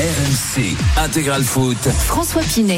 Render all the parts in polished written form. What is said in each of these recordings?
RMC Intégral Foot. François Pinet.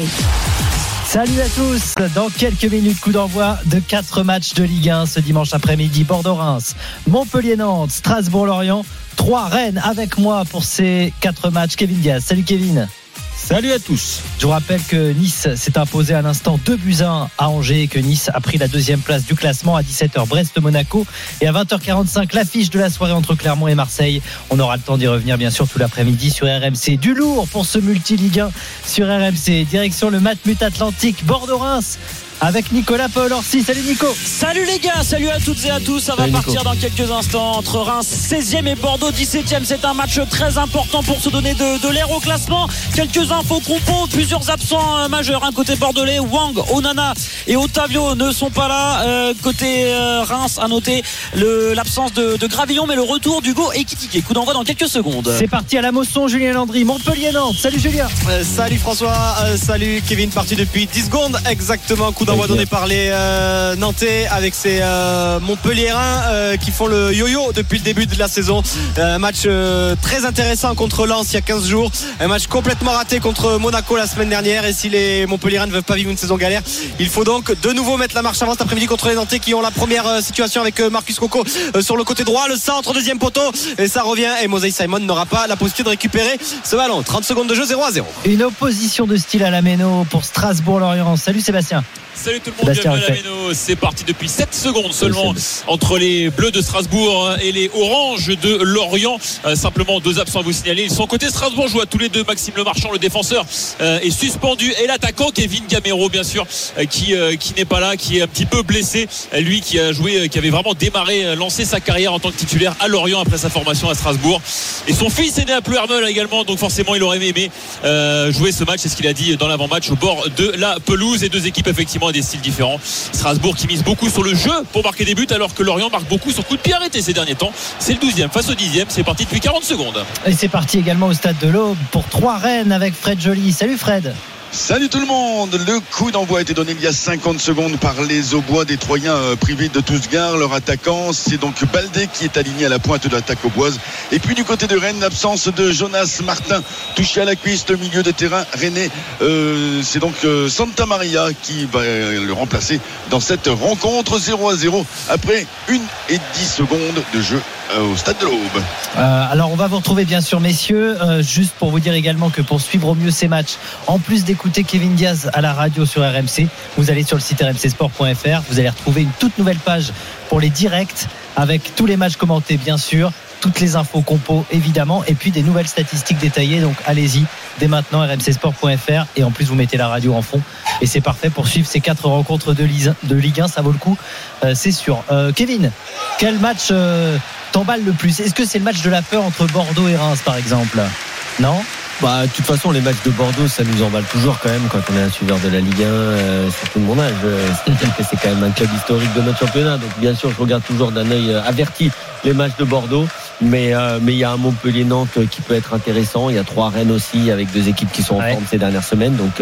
Salut à tous. Dans quelques minutes, coup d'envoi de 4 matchs de Ligue 1 ce dimanche après-midi. Bordeaux-Reims, Montpellier-Nantes, Strasbourg-Lorient, 3 Rennes avec moi pour ces 4 matchs. Kevin Diaz. Salut Kevin. Salut à tous. Je vous rappelle que Nice s'est imposé à l'instant 2-1 à Angers et que Nice a pris la deuxième place du classement. À 17h, Brest-Monaco et à 20h45, l'affiche de la soirée entre Clermont et Marseille. On aura le temps d'y revenir bien sûr tout l'après-midi sur RMC. Du lourd pour ce multi-Ligue 1 sur RMC. Direction le Matmut Atlantique, Bordeaux-Reims avec Nicolas Paul-Orsi. Salut Nico. Salut les gars, salut à toutes et à tous. Ça va partir dans quelques instants entre Reims 16e et Bordeaux 17e. C'est un match très important pour se donner de l'air au classement. Quelques infos compos, plusieurs absents majeurs. Côté bordelais, Wang, Onana et Otavio ne sont pas là. Côté Reims, à noter l'absence de Gravillon, mais le retour d'Hugo Ekitike. Coup d'envoi dans quelques secondes. C'est parti à la Mosson, Julien Landry, Montpellier-Nantes. Salut Julien. Salut François, salut Kevin, parti depuis 10 secondes exactement. Coup d'envoi donné par les Nantais avec ces Montpelliérains qui font le yo-yo depuis le début de la saison. Un match très intéressant contre Lens il y a 15 jours, un match complètement raté contre Monaco la semaine dernière, et si les Montpelliérains ne veulent pas vivre une saison galère, il faut donc de nouveau mettre la marche avant cet après-midi contre les Nantais qui ont la première situation avec Marcus Coco sur le côté droit, le centre, deuxième poteau, et ça revient, et Mosey Simon n'aura pas la possibilité de récupérer ce ballon. 30 secondes de jeu, 0-0. Une opposition de style à la Méno pour Strasbourg-Lorient. Salut Sébastien. Salut tout le monde, bienvenue à la Méno. C'est parti depuis 7 secondes seulement entre les Bleus de Strasbourg et les Oranges de Lorient. Simplement 2 absents à vous signaler. Ils sont côté Strasbourg, jouent à tous les deux. Maxime Lemarchand, le défenseur, est suspendu, et l'attaquant Kevin Gamero, bien sûr, qui n'est pas là, qui est un petit peu blessé. Lui qui a joué, qui avait vraiment démarré, lancé sa carrière en tant que titulaire à Lorient après sa formation à Strasbourg. Et son fils est né à Plouermel également, donc forcément il aurait aimé jouer ce match. C'est ce qu'il a dit dans l'avant-match au bord de la pelouse. Et 2 équipes effectivement à des styles différents. Strasbourg qui mise beaucoup sur le jeu pour marquer des buts, alors que Lorient marque beaucoup sur coup de pied arrêté ces derniers temps. C'est le 12e face au 10e. C'est parti depuis 40 secondes. Et c'est parti également au stade de l'Aube pour 3 Rennes avec Fred Joly. Salut Fred. Salut tout le monde. Le coup d'envoi a été donné il y a 50 secondes par les Aubois des Troyens privés de Tousgar. Leur attaquant, c'est donc Baldé qui est aligné à la pointe de l'attaque auboise. Et puis du côté de Rennes, l'absence de Jonas Martin, touché à la cuisse, le milieu de terrain rennais. C'est donc Santa Maria qui va le remplacer dans cette rencontre. 0-0 après 1 et 10 secondes de jeu au stade de l'Aube. Alors on va vous retrouver bien sûr messieurs, juste pour vous dire également que pour suivre au mieux ces matchs, en plus d'écouter Kevin Diaz à la radio sur RMC, vous allez sur le site rmcsport.fr, vous allez retrouver une toute nouvelle page pour les directs avec tous les matchs commentés bien sûr, toutes les infos compos évidemment, et puis des nouvelles statistiques détaillées. Donc allez-y dès maintenant, rmcsport.fr, et en plus vous mettez la radio en fond et c'est parfait pour suivre ces 4 rencontres de Ligue 1. Ça vaut le coup, c'est sûr. Kevin, quel match t'emballe le plus? Est-ce que c'est le match de la peur entre Bordeaux et Reims par exemple? Non? De toute façon, les matchs de Bordeaux, ça nous emballe toujours quand même quand on est un suiveur de la Ligue 1, surtout de mon âge. C'est-à-dire que c'est quand même un club historique de notre championnat. Donc bien sûr, je regarde toujours d'un œil averti les matchs de Bordeaux. Mais il y a un Montpellier-Nantes qui peut être intéressant. Il y a 3 Rennes aussi, avec 2 équipes qui sont en forme ces dernières semaines. Donc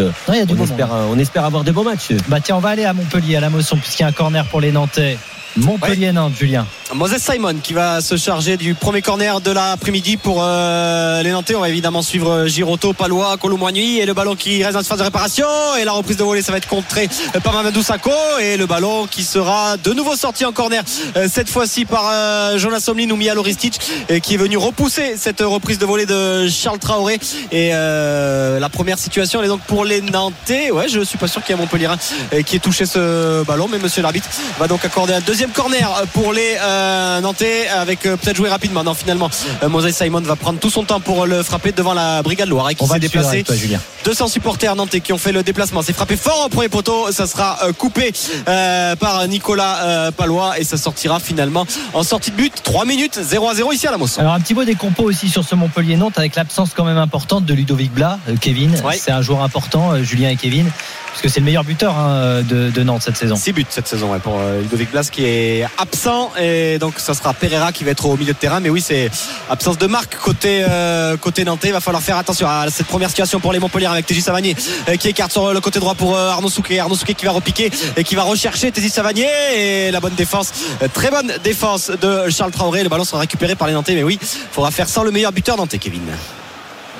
on espère avoir des bons matchs. Tiens, on va aller à Montpellier, à la Mosson, puisqu'il y a un corner pour les Nantais. Montpellier-Nantes, Julien. Moses Simon qui va se charger du premier corner de l'après-midi pour les Nantais. On va évidemment suivre Giroto, Palois, Colomboigny, et le ballon qui reste dans cette phase de réparation, et la reprise de volée, ça va être contré par Mamadou Sakho, et le ballon qui sera de nouveau sorti en corner, cette fois-ci par Jonas Omlin ou Mialo Ristic, qui est venu repousser cette reprise de volée de Charles Traoré. Et la première situation elle est donc pour les Nantais. Je suis pas sûr qu'il y ait un Montpellierin qui ait touché ce ballon, mais monsieur l'arbitre va donc accorder un deuxième corner pour les Nantais, avec peut-être jouer rapidement. Non, finalement Moses Simon va prendre tout son temps pour le frapper devant la Brigade Loire, qui s'est déplacée. 200 supporters nantais qui ont fait le déplacement. C'est frappé fort au premier poteau, ça sera coupé par Nicolas Palois, et ça sortira finalement en sortie de but. 3 minutes, 0-0 ici à la Mosson. Alors un petit mot des compos aussi sur ce Montpellier-Nantes, avec l'absence quand même importante de Ludovic Blas. Kevin, c'est un joueur important, Julien et Kevin, parce que c'est le meilleur buteur de Nantes cette saison. 6 buts cette saison pour Ludovic Blas qui est absent, et donc ça sera Pereira qui va être au milieu de terrain. Mais oui, c'est absence de marque côté nantais. Il va falloir faire attention à cette première situation pour les Montpellier, avec Téji Savanier qui écarte sur le côté droit pour Arnaud Souquet qui va repiquer et qui va rechercher Téji Savanier, et la bonne défense, très bonne défense de Charles Traoré. Le ballon sera récupéré par les Nantais, mais oui, il faudra faire sans le meilleur buteur nantais, Kevin.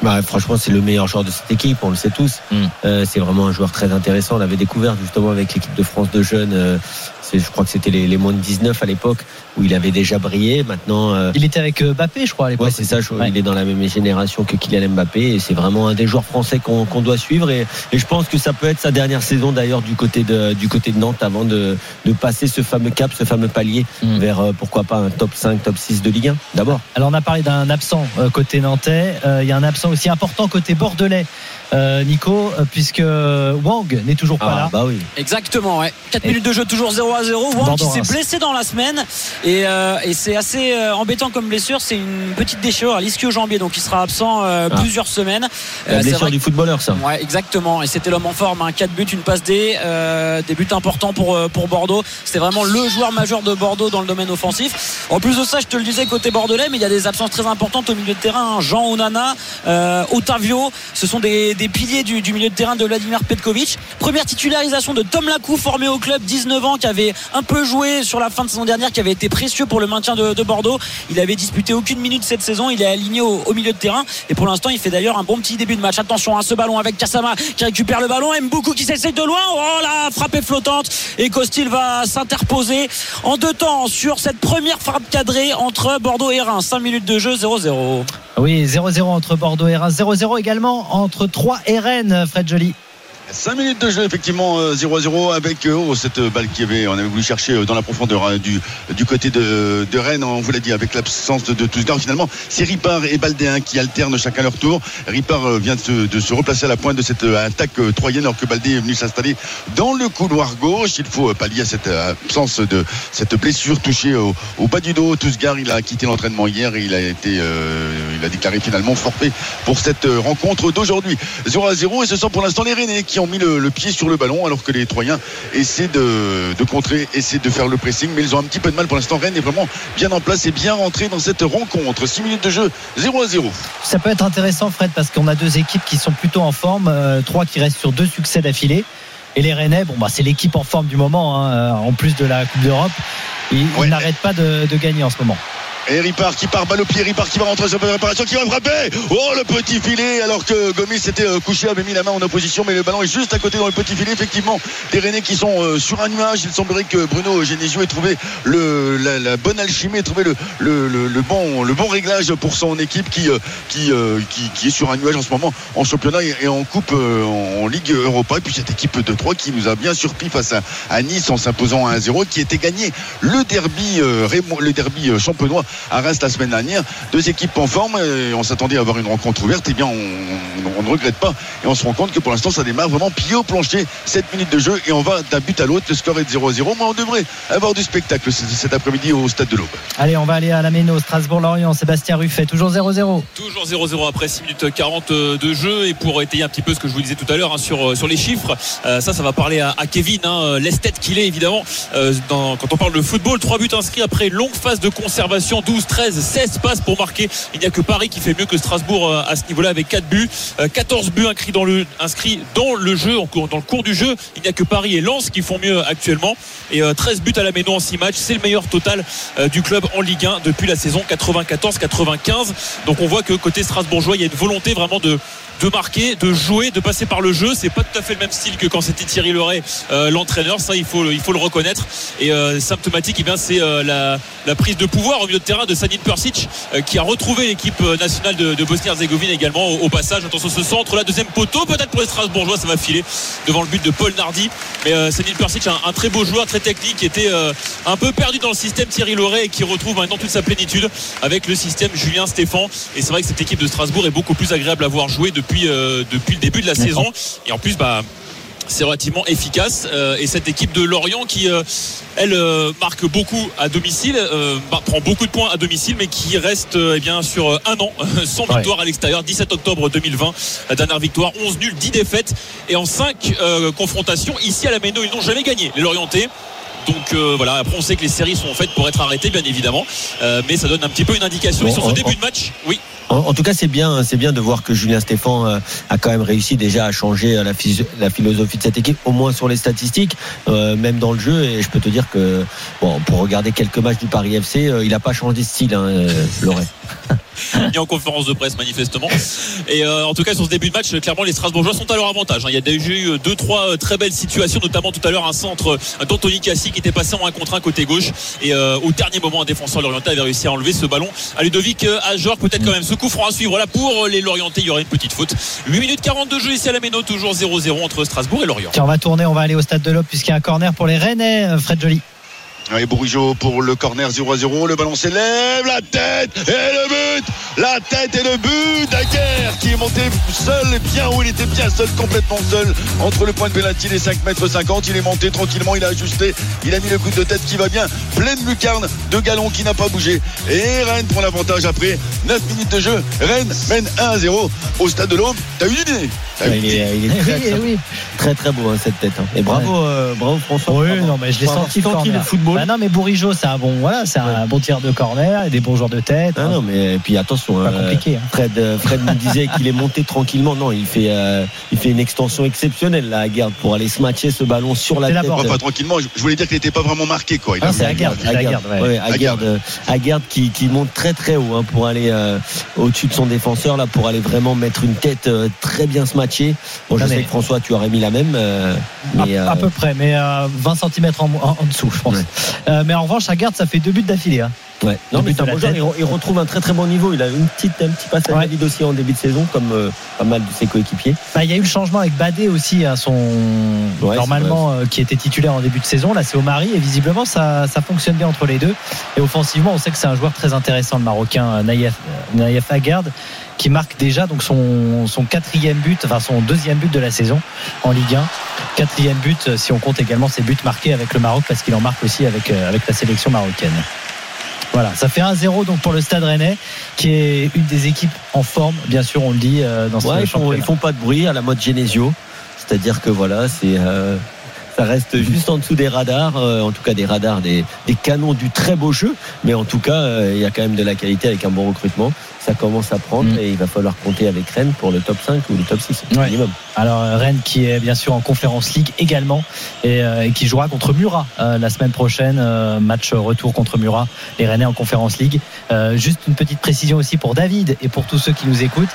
Franchement, c'est le meilleur joueur de cette équipe, on le sait tous. C'est vraiment un joueur très intéressant. On l'avait découvert justement avec l'équipe de France de jeunes. Je crois que c'était les moins de 19 à l'époque où il avait déjà brillé. Maintenant, il était avec Mbappé, je crois, à l'époque. Ouais, c'est ça. Il est dans la même génération que Kylian Mbappé et c'est vraiment un des joueurs français qu'on doit suivre. Et je pense que ça peut être sa dernière saison d'ailleurs du côté de Nantes avant de passer ce fameux cap, ce fameux palier vers pourquoi pas un top 5, top 6 de Ligue 1 d'abord. Alors on a parlé d'un absent côté nantais. Il y a un absent aussi important côté bordelais. Nico, puisque Wang n'est toujours pas là. Bah oui. Exactement, ouais. 4 minutes de jeu, toujours 0-0. Wang qui s'est blessé dans la semaine et c'est assez embêtant comme blessure. C'est une petite déchirure à l'ischio-jambier, donc il sera absent plusieurs semaines. La blessure du footballeur, ça. Ouais, exactement. Et c'était l'homme en forme. 4 buts, une passe D, des buts importants pour Bordeaux. C'était vraiment le joueur majeur de Bordeaux dans le domaine offensif. En plus de ça, je te le disais côté bordelais, mais il y a des absences très importantes au milieu de terrain. Jean Onana, Otavio, ce sont des piliers du milieu de terrain de Vladimir Petkovic. Première titularisation de Tom Lacou, formé au club, 19 ans, qui avait un peu joué sur la fin de saison dernière, qui avait été précieux pour le maintien de Bordeaux. Il avait disputé aucune minute cette saison. Il est aligné au milieu de terrain et pour l'instant il fait d'ailleurs un bon petit début de match. Attention à ce ballon avec Kassama qui récupère le ballon, Mboukou qui s'essaye de loin, oh la frappée flottante, et Costil va s'interposer en deux temps sur cette première frappe cadrée entre Bordeaux et Reims. 5 minutes de jeu, 0-0. Oui, 0-0 entre Bordeaux et Reims, 0-0 également entre Troyes et Rennes, Fred Joly. 5 minutes de jeu, effectivement, 0-0 avec cette balle on avait voulu chercher dans la profondeur du côté de Rennes, on vous l'a dit, avec l'absence de Tousgar. Finalement, c'est Ripard et Baldé qui alternent chacun leur tour. Ripard vient de se replacer à la pointe de cette attaque troyenne alors que Baldé est venu s'installer dans le couloir gauche. Il faut pallier à cette absence de cette blessure touchée au bas du dos. Tousgar, il a quitté l'entraînement hier et il a déclaré finalement forfait pour cette rencontre d'aujourd'hui. 0-0 et ce sont pour l'instant les Rennais qui ont mis le pied sur le ballon alors que les Troyens essaient de contrer, essaient de faire le pressing, mais ils ont un petit peu de mal pour l'instant. Rennes est vraiment bien en place et bien rentré dans cette rencontre. 6 minutes de jeu, 0-0. Ça peut être intéressant, Fred, parce qu'on a deux équipes qui sont plutôt en forme, Troyes qui restent sur 2 succès d'affilée et les Rennais, c'est l'équipe en forme du moment, en plus de la Coupe d'Europe. Ils n'arrêtent pas de gagner en ce moment. Et Ripard qui part balle au pied, Ripard qui va rentrer sur la réparation, qui va frapper. Oh, le petit filet, alors que Gomis était couché, avait mis la main en opposition, mais le ballon est juste à côté dans le petit filet. Effectivement, des Rennais qui sont sur un nuage. Il semblerait que Bruno Genesio ait trouvé la bonne alchimie, ait trouvé le bon réglage pour son équipe qui est sur un nuage en ce moment en championnat et en coupe en Ligue Europa. Et puis cette équipe de Troyes qui nous a bien surpris face à Nice en s'imposant à 1-0, qui était gagné le derby champenois à Reims la semaine dernière. 2 équipes en forme et on s'attendait à avoir une rencontre ouverte. Et bien on ne regrette pas et on se rend compte que pour l'instant ça démarre vraiment pied au plancher. 7 minutes de jeu et on va d'un but à l'autre. Le score est de 0-0, mais on devrait avoir du spectacle cet après-midi au Stade de l'Aube. Allez, on va aller à la Méno, Strasbourg-Lorient. Sébastien Ruffet, toujours 0-0. Toujours 0-0 après 6 minutes 40 de jeu. Et pour étayer un petit peu ce que je vous disais tout à l'heure sur les chiffres, ça va parler à Kevin, l'esthète qu'il est évidemment quand on parle de football. 3 buts inscrits après longue phase de conservation, 12, 13, 16 passes pour marquer. Il n'y a que Paris qui fait mieux que Strasbourg à ce niveau-là avec 4 buts, 14 buts inscrits dans le jeu, dans le cours du jeu. Il n'y a que Paris et Lens qui font mieux actuellement et 13 buts à la Méno en 6 matchs. C'est le meilleur total du club en Ligue 1 depuis la saison 94-95. Donc on voit que côté strasbourgeois, il y a une volonté vraiment de marquer, de jouer, de passer par le jeu. C'est pas tout à fait le même style que quand c'était Thierry Loret l'entraîneur, ça il faut le reconnaître. Et symptomatique, c'est la prise de pouvoir au milieu de terrain de Sanit Persic qui a retrouvé l'équipe nationale de Bosnie-Herzégovine également au passage. Attention ce centre, la deuxième poteau, peut-être pour les Strasbourgeois, ça va filer devant le but de Paul Nardi. Mais Sanit Persic, un très beau joueur, très technique, qui était un peu perdu dans le système Thierry Loret et qui retrouve maintenant toute sa plénitude avec le système Julien Stéphan. Et c'est vrai que cette équipe de Strasbourg est beaucoup plus agréable à voir jouer depuis le début de la saison. Et en plus c'est relativement efficace et cette équipe de Lorient qui elle marque beaucoup à domicile, prend beaucoup de points à domicile, mais qui reste sur un an sans victoire à l'extérieur. 17 octobre 2020, la dernière victoire, 11 nuls, 10 défaites et en 5 confrontations ici à la Méno, ils n'ont jamais gagné, les Lorientais. Donc après on sait que les séries sont faites pour être arrêtées bien évidemment, mais ça donne un petit peu une indication. Et sur ce début de match, oui. En tout cas, c'est bien de voir que Julien Stéphan a quand même réussi déjà à changer la philosophie de cette équipe, au moins sur les statistiques, même dans le jeu. Et je peux te dire que pour regarder quelques matchs du Paris FC, il n'a pas changé de style, Loret. ni en conférence de presse manifestement. Et en tout cas sur ce début de match, clairement les Strasbourgeois sont à leur avantage. Il y a déjà eu 2-3 très belles situations, notamment tout à l'heure un centre d'Anthony Cassi qui était passé en 1 contre 1 côté gauche, et au dernier moment un défenseur lorientais avait réussi à enlever ce ballon à Ludovic Ajor. Peut-être quand même ce coup franc à suivre là pour les Lorientais, il y aurait une petite faute. 8 minutes 40 de jeu ici à la Méno, toujours 0-0 entre Strasbourg et Lorient. Tiens, on va tourner, on va aller au stade de l'Aube puisqu'il y a un corner pour les Rennais. Fred Joly. Et Bourigeaud pour le corner 0-0, le ballon s'élève, la tête et le but, la tête et le but d'Aguerre qui est monté seul, bien où il était bien seul, complètement seul entre le point de pénalty et les 5,50 m. Il est monté tranquillement, il a ajusté, il a mis le coup de tête qui va bien, pleine lucarne de Gallon qui n'a pas bougé, et Rennes prend l'avantage après 9 minutes de jeu. Rennes mène 1-0 au stade de l'Aube. T'as eu une idée? Il est très très beau cette tête. Et bravo François. Oui, non mais je l'ai senti le football. Bah non mais Bourigeaud c'est un bon tir de corner et des bons joueurs de tête. Ah non mais et puis attention, pas compliqué. Fred nous disait qu'il est monté tranquillement. Non, il fait une extension exceptionnelle là à Garde pour aller se matcher ce ballon sur la tête. Pas tranquillement. Je voulais dire qu'il n'était pas vraiment marqué quoi. C'est à Garde. À Garde qui monte très très haut pour aller au-dessus de son défenseur là, pour aller vraiment mettre une tête très bien se matcher. Bon, je sais que François tu aurais mis la même mais à peu près, mais 20 cm en dessous je pense. Ouais. Mais en revanche à Garde ça fait 2 buts d'affilée. Ouais. Non, mais il retrouve un très très bon niveau. Il a un petit passage à vide aussi en début de saison, comme pas mal de ses coéquipiers. Il y a eu le changement avec Badé aussi, normalement qui était titulaire en début de saison. Là, c'est Omari et visiblement ça fonctionne bien entre les deux. Et offensivement, on sait que c'est un joueur très intéressant, le Marocain Naïef Aguerd, qui marque déjà donc son 4e but, enfin son 2e but de la saison en Ligue 1. 4e but si on compte également ses buts marqués avec le Maroc, parce qu'il en marque aussi avec la sélection marocaine. Voilà, ça fait 1-0 donc pour le Stade Rennais, qui est une des équipes en forme, bien sûr, on le dit dans ce championnat. Ils font pas de bruit à la mode Genesio, c'est-à-dire que voilà, ça reste juste en dessous des radars, en tout cas des radars, des canons du très beau jeu, mais en tout cas il y a quand même de la qualité avec un bon recrutement. Ça commence à prendre et il va falloir compter avec Rennes pour le top 5 ou le top 6 minimum. Alors Rennes qui est bien sûr en Conference League également et qui jouera contre Murat la semaine prochaine, match retour contre Murat, les Rennais en Conference League. Juste une petite précision aussi pour David et pour tous ceux qui nous écoutent,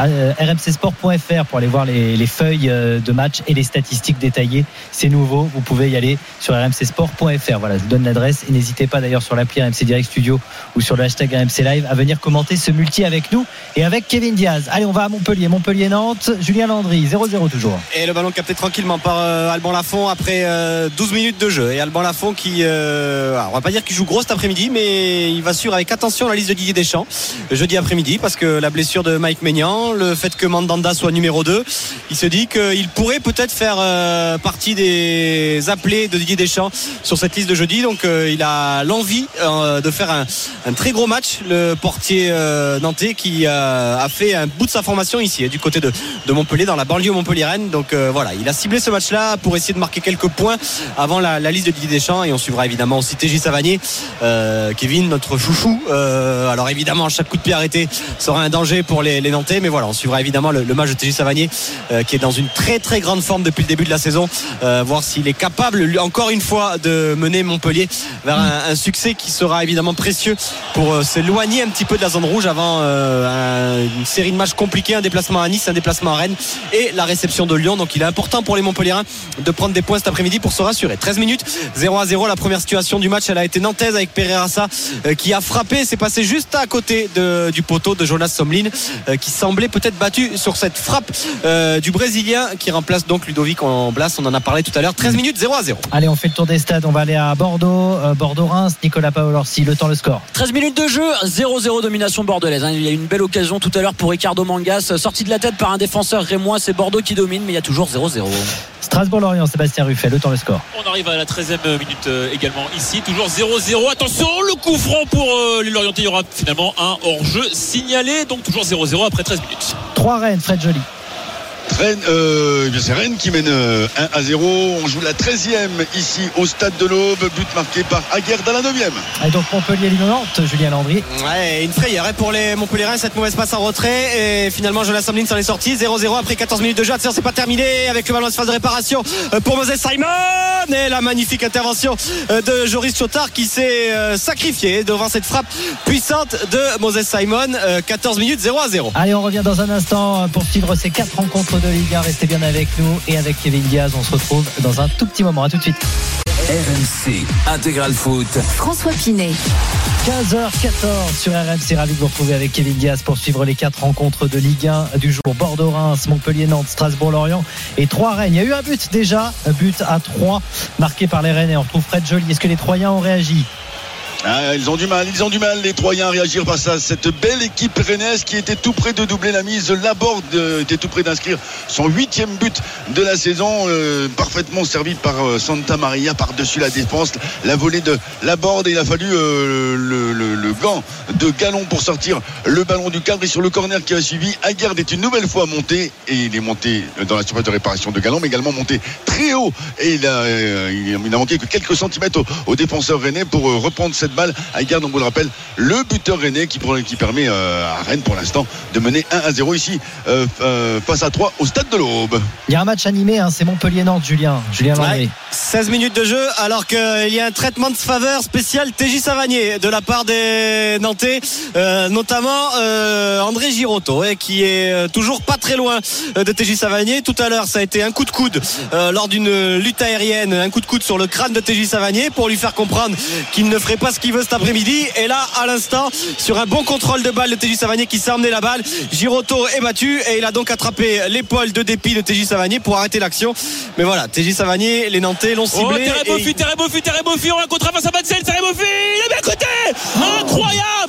rmcsport.fr pour aller voir les feuilles de match et les statistiques détaillées. C'est nouveau, vous pouvez y aller sur rmcsport.fr. Voilà, je vous donne l'adresse et n'hésitez pas d'ailleurs sur l'appli RMC Direct Studio ou sur le hashtag RMC Live à venir commenter ce multi avec nous et avec Kevin Diaz. Allez, on va à Montpellier-Nantes. Julien Landry, 0-0 toujours. Et le ballon capté tranquillement par Alban Lafont après 12 minutes de jeu. Et Alban Lafont qui, on va pas dire qu'il joue gros cet après-midi, mais il va suivre avec attention la liste de Didier Deschamps jeudi après-midi, parce que la blessure de Mike Maignan, le fait que Mandanda soit numéro 2, il se dit qu'il pourrait peut-être faire partie des appelés de Didier Deschamps sur cette liste de jeudi. Donc il a l'envie de faire un très gros match, le portier nantais qui a fait un bout de sa formation ici du côté de Montpellier, dans la banlieue montpelliéraine. Donc voilà, il a ciblé ce match-là pour essayer de marquer quelques points avant la liste de Didier Deschamps. Et on suivra évidemment aussi TJ Savanier, Kevin, notre chouchou. Alors évidemment, chaque coup de pied arrêté sera un danger pour les Nantais, mais voilà, on suivra évidemment le match de TJ Savanier qui est dans une très très grande forme depuis le début de la saison, voir s'il est capable encore une fois de mener Montpellier vers un succès qui sera évidemment précieux pour s'éloigner un petit peu de la zone rouge avant une série de matchs compliqués, un déplacement à Nice, un déplacement à Rennes et la réception de Lyon. Donc il est important pour les Montpelliérains de prendre des points cet après-midi pour se rassurer. 13 minutes, 0-0. La première situation du match, elle a été nantaise avec Pereira qui a frappé. C'est passé juste à côté du poteau de Jonas Somlin qui semblait peut-être battu sur cette frappe du Brésilien qui remplace donc Ludovic Blas. On en a parlé tout à l'heure. 13 minutes, 0-0. Allez, on fait le tour des stades. On va aller à Bordeaux, Bordeaux-Reims. Nicolas Paolorsi, le temps, le score. 13 minutes de jeu, 0-0 domination bordelaise. Il y a une belle occasion tout à l'heure pour Ricardo Mangas, sorti de la tête par un défenseur rémois. C'est Bordeaux qui domine, mais il y a toujours 0-0. Strasbourg-Lorient, Sébastien Ruffet, le temps, le score. On arrive à la 13e minute également ici, toujours 0-0. Attention, le coup franc pour les Lorientais. Il y aura finalement un hors-jeu signalé, donc toujours 0-0 après 13 minutes. 3 Rennes, Fred Joly. C'est Rennes qui mène 1-0. On joue la 13e ici au stade de l'Aube. But marqué par Aguerd à la 9e. Et donc Montpellier-Nantes, Julien Landry. Ouais, une frayeur pour les Montpellierins, cette mauvaise passe en retrait. Et finalement, Jonas Samlin s'en est sorti. 0-0 après 14 minutes de jeu. Attention, c'est pas terminé avec le ballon de phase de réparation pour Moses Simon. Et la magnifique intervention de Joris Chotard qui s'est sacrifié devant cette frappe puissante de Moses Simon. 14 minutes, 0-0. Allez, on revient dans un instant pour suivre ces 4 rencontres de Ligue 1. Restez bien avec nous et avec Kevin Diaz. On se retrouve dans un tout petit moment. À tout de suite. RMC Intégral Foot. François Pinet. 15h14 sur RMC. Ravi de vous retrouver avec Kevin Diaz pour suivre les 4 rencontres de Ligue 1 du jour. Bordeaux-Reims, Montpellier-Nantes, Strasbourg-Lorient et 3 Rennes. Il y a eu un but déjà, un but à 3 marqué par les Rennes. Et on retrouve Fred Joly. Est-ce que les Troyens ont réagi? Ils ont du mal, les Troyens, à réagir face à cette belle équipe rennaise qui était tout près de doubler la mise. Laborde était tout près d'inscrire son 8e but de la saison, parfaitement servi par Santa Maria par-dessus la défense. La volée de Laborde, il a fallu le gant de Galon pour sortir le ballon du cadre. Et sur le corner qui a suivi, Aguerd est une nouvelle fois monté, et il est monté dans la surface de réparation de Galon, mais également monté très haut, et il n'a manqué que quelques centimètres au défenseur rennais pour reprendre cette balle. Aguerd, on vous le rappelle, le buteur rennais qui permet à Rennes pour l'instant de mener 1-0 ici face à 3 au stade de l'Aube. Il y a un match animé, c'est Montpellier-Nantes, Julien Landry. Ouais, 16 minutes de jeu alors qu'il y a un traitement de faveur spécial TJ Savanier de la part des Nantais, notamment André Girotto, qui est toujours pas très loin de TJ Savanier. Tout à l'heure ça a été un coup de coude lors d'une lutte aérienne, un coup de coude sur le crâne de TJ Savanier pour lui faire comprendre qu'il ne ferait pas ce qu'il veut cet après-midi. Et là à l'instant, sur un bon contrôle de balle de TJ Savanier qui s'est emmené la balle, Girotto est battu et il a donc attrapé l'épaule de dépit de TJ Savanier pour arrêter l'action. Mais voilà, TJ Savanier, les Nantais l'ont ciblé. Terebofi, on a un contre face à Mansell. Terebofi, il est bien à côté.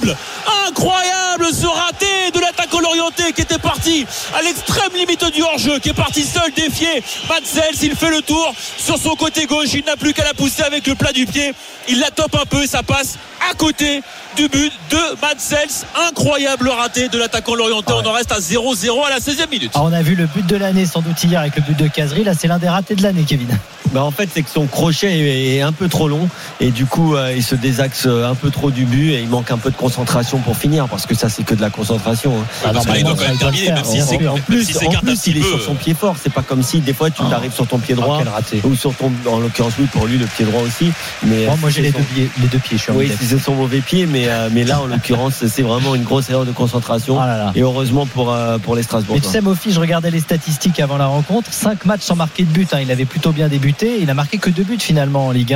Incroyable ce raté de l'attaquant lorientais qui était parti à l'extrême limite du hors-jeu, qui est parti seul défier Mansell. S'il fait le tour sur son côté gauche, il n'a plus qu'à la pousser avec le plat du pied. Il la tope un peu et ça passe à côté du but de Mansell. Incroyable raté de l'attaquant lorientais. On en reste à 0-0 à la 16e minute. On a vu le but de l'année sans doute hier avec le but de Cazerie. Là c'est l'un des ratés de l'année, Kevin. En fait c'est que son crochet est un peu trop long et du coup il se désaxe un peu trop du but et il manque un peu de concentration pour finir, parce que ça c'est que de la concentration. Il doit quand même terminer, même si c'est en plus il est sur son pied fort. C'est pas comme si des fois tu arrives sur ton pied droit ou sur ton, en l'occurrence lui, pour lui le pied droit aussi, mais moi j'ai les deux pieds, je suis oui, c'est son mauvais pied, mais là en l'occurrence c'est vraiment une grosse erreur de concentration. Et heureusement pour les Strasbourgeois. Mais tu sais, Mofi, je regardais les statistiques avant la rencontre, 5 matchs sans marquer de but, il avait plutôt bien débuté, il a marqué que 2 buts finalement en Ligue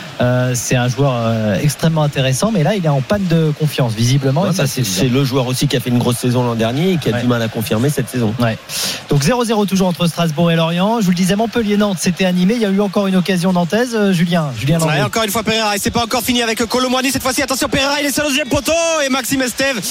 1. C'est un joueur extrêmement intéressant, mais là il est en panne de confiance visiblement. Ouais, c'est le joueur aussi qui a fait une grosse saison l'an dernier et qui a du mal à confirmer cette saison. Donc 0-0 toujours entre Strasbourg et Lorient. Je vous le disais, Montpellier-Nantes c'était animé. Il y a eu encore une occasion nantaise, Julien Landry. Encore une fois Pereira, et c'est pas encore fini avec Kolo Muani cette fois-ci. Attention, Pereira, il est sur le deuxième poteau et Maxime Estève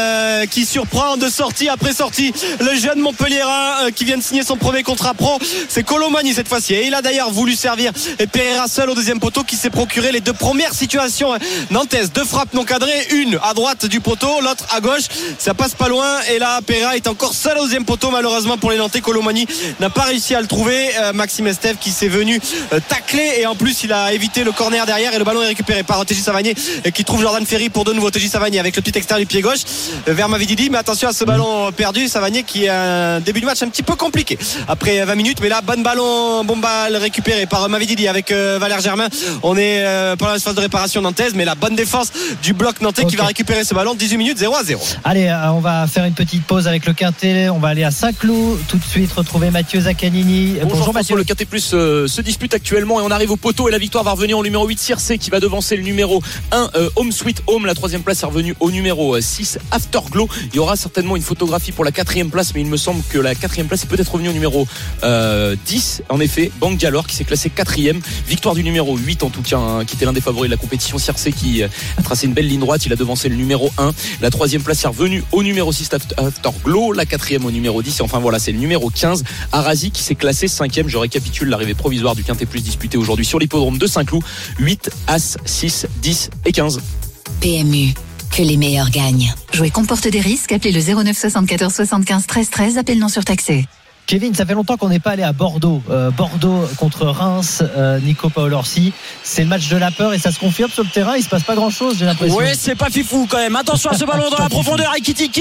qui surprend de sortie après sortie le jeune Montpellierin qui vient de signer son premier contrat pro. C'est Kolo Muani cette fois-ci, et il a d'ailleurs voulu servir Pereira seul au deuxième poteau, qui s'est procuré les 2 premières situations nantaises, 2 frappes non cadrées, une à droite du poteau, l'autre à gauche, ça passe pas loin, et là Pereira est encore seul au deuxième poteau malheureusement pour les Nantais. Kolo Muani n'a pas réussi à le trouver. Maxime Estève qui s'est venu tacler, et en plus il a évité le corner derrière, et le ballon est récupéré par TJ Savanier qui trouve Jordan Ferry pour de nouveau TJ Savanier avec le petit extérieur du pied gauche vers Mavididi. Mais attention à ce ballon perdu, Savanier qui a un début de match un petit peu compliqué après 20 minutes, mais là bonne balle récupérée par Mavididi avec Valère Germain. On est pendant la phase de réparation nantaise, mais la bonne défense du bloc nantais qui va récupérer ce ballon. 18 minutes, 0-0. Allez, on va faire une petite pause avec le Quintet. On va aller à Saint-Cloud tout de suite retrouver Mathieu Zaccanini. Bonjour Mathieu. Le Quintet Plus se dispute actuellement et on arrive au poteau, et la victoire va revenir au numéro 8 Circe qui va devancer le numéro 1 Home Sweet Home. La 3e place est revenue au numéro 6 Afterglow. Il y aura certainement une photographie pour la 4e place, mais il me semble que la 4e place est peut-être revenue au numéro 10. En effet, Bank Galore qui s'est classé 4e. Victoire du numéro 8 en tout cas, qui était l'un des favoris de la compétition. Circe qui a tracé une belle ligne droite, il a devancé le numéro 1. La 3e place est revenue au numéro 6 Afterglow, la 4e au numéro 10, et enfin voilà, c'est le numéro 15 Arazi qui s'est classé 5e. Je récapitule l'arrivée provisoire du Quintet Plus disputé aujourd'hui sur l'hippodrome de Saint-Cloud. 8, As, 6, 10 et 15. PMU, que les meilleurs gagnent. Jouer comporte des risques. Appelez le 09 74 75 13 13. Appel non surtaxé. Kevin, ça fait longtemps qu'on n'est pas allé à Bordeaux. Bordeaux contre Reims, Nico Paolorsi. C'est le match de la peur et ça se confirme sur le terrain. Il se passe pas grand-chose, j'ai l'impression. Oui, c'est pas fifou quand même. Attention à ce ballon dans la profondeur. Ekitike.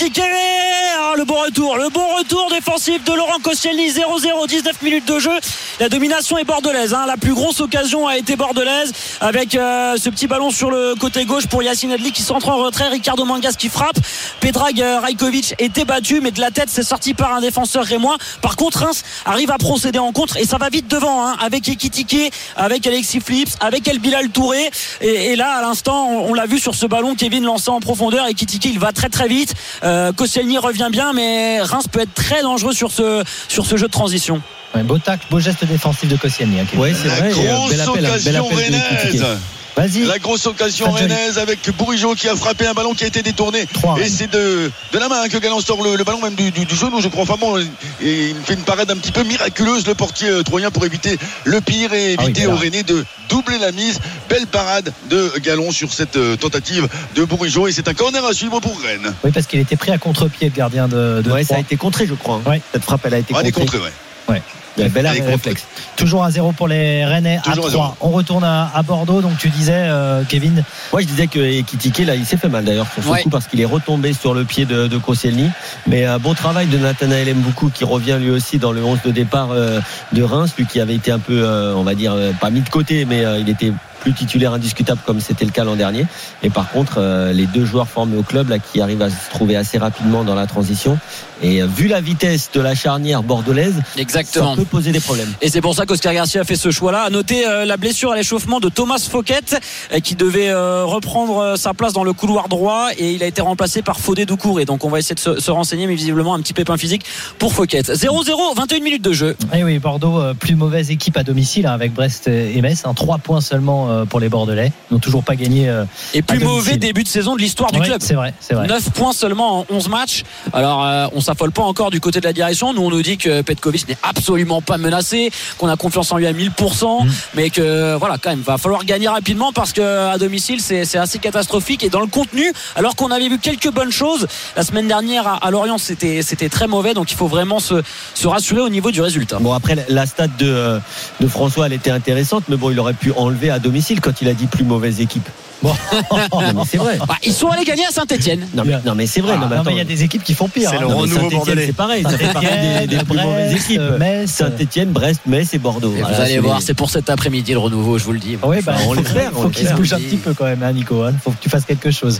Le bon retour défensif de Laurent Koscielny. 0-0, 19 minutes de jeu. La domination est bordelaise. La plus grosse occasion a été bordelaise avec ce petit ballon sur le côté gauche pour Yacine Adli qui s'entre en retrait. Ricardo Mangas qui frappe. Predrag Rajkovic était battu, mais de la tête, c'est sorti par un défenseur rémois. Par contre, Reims arrive à procéder en contre et ça va vite devant, avec Ekitike, avec Alexis Phillips, avec El Bilal Touré. Et là, à l'instant, on l'a vu sur ce ballon, Kevin lancé en profondeur. Ekitike, il va très très vite. Koscielny revient bien, mais Reims peut être très dangereux sur ce jeu de transition. Ouais, beau tacle, beau geste défensif de Koscielny. Oui, c'est vrai. Grosse occasion rennaise. Vas-y. La grosse occasion rennaise avec Bourigeaud qui a frappé un ballon qui a été détourné. Et c'est de la main que Galland sort le ballon, même du genou, je crois. Enfin bon, et il fait une parade un petit peu miraculeuse, le portier troyen, pour éviter le pire et éviter aux Rennais de doubler la mise. Belle parade de Galland sur cette tentative de Bourigeau. Et c'est un corner à suivre pour Rennes. Oui, parce qu'il était pris à contre-pied, le gardien de ça a été contré, je crois. Ouais. Cette frappe, elle a été contrée. Ouais. Bel réflexe. Toujours à 0 pour les Rennais. À 3. On retourne à Bordeaux. Donc tu disais, Kevin. Moi je disais que Ekitike là il s'est fait mal d'ailleurs sur ce coup parce qu'il est retombé sur le pied de Koscielny. Mais bon travail de Nathanaël Mboukou qui revient lui aussi dans le 11 de départ de Reims, lui qui avait été un peu on va dire pas mis de côté, mais il était plus titulaire indiscutable comme c'était le cas l'an dernier. Et par contre les deux joueurs formés au club là qui arrivent à se trouver assez rapidement dans la transition, et vu la vitesse de la charnière bordelaise, exactement, ça peut poser des problèmes. Et c'est pour ça qu'Oscar Garcia a fait ce choix-là. À noter la blessure à l'échauffement de Thomas Fouquet qui devait reprendre sa place dans le couloir droit, et il a été remplacé par Fodé Doucouré. Donc on va essayer de se renseigner, mais visiblement un petit pépin physique pour Fouquet. 0-0, 21 minutes de jeu. Et oui, Bordeaux, plus mauvaise équipe à domicile avec Brest et Metz, 3 points seulement pour les Bordelais. Ils n'ont toujours pas gagné. Et plus mauvais début de saison de l'histoire du club. C'est vrai. 9 points seulement en 11 matchs. Alors on s'affole pas encore du côté de la direction. Nous on nous dit que Petkovic n'est absolument pas menacé, qu'on a confiance en lui à 1000%, mais que voilà, quand même va falloir gagner rapidement parce qu'à domicile c'est assez catastrophique. Et dans le contenu, alors qu'on avait vu quelques bonnes choses la semaine dernière à Lorient, c'était très mauvais. Donc il faut vraiment se rassurer au niveau du résultat. Bon, après la stat de François, elle était intéressante, mais bon, il aurait pu enlever à domicile quand il a dit plus mauvaise équipe. Bon, non, mais c'est vrai. Ils sont allés gagner à Saint-Etienne. Non mais c'est vrai. Mais il y a des équipes qui font pire. C'est le renouveau bordelais. C'est pareil. Ça fait partie des plus mauvaises équipes. Saint-Etienne, Brest, Metz et Bordeaux. Et vous allez voir, c'est pour cet après-midi le renouveau, je vous le dis. Oui, on l'espère. Il faut qu'il se bouge un petit peu quand même, Nico. Il faut que tu fasses quelque chose.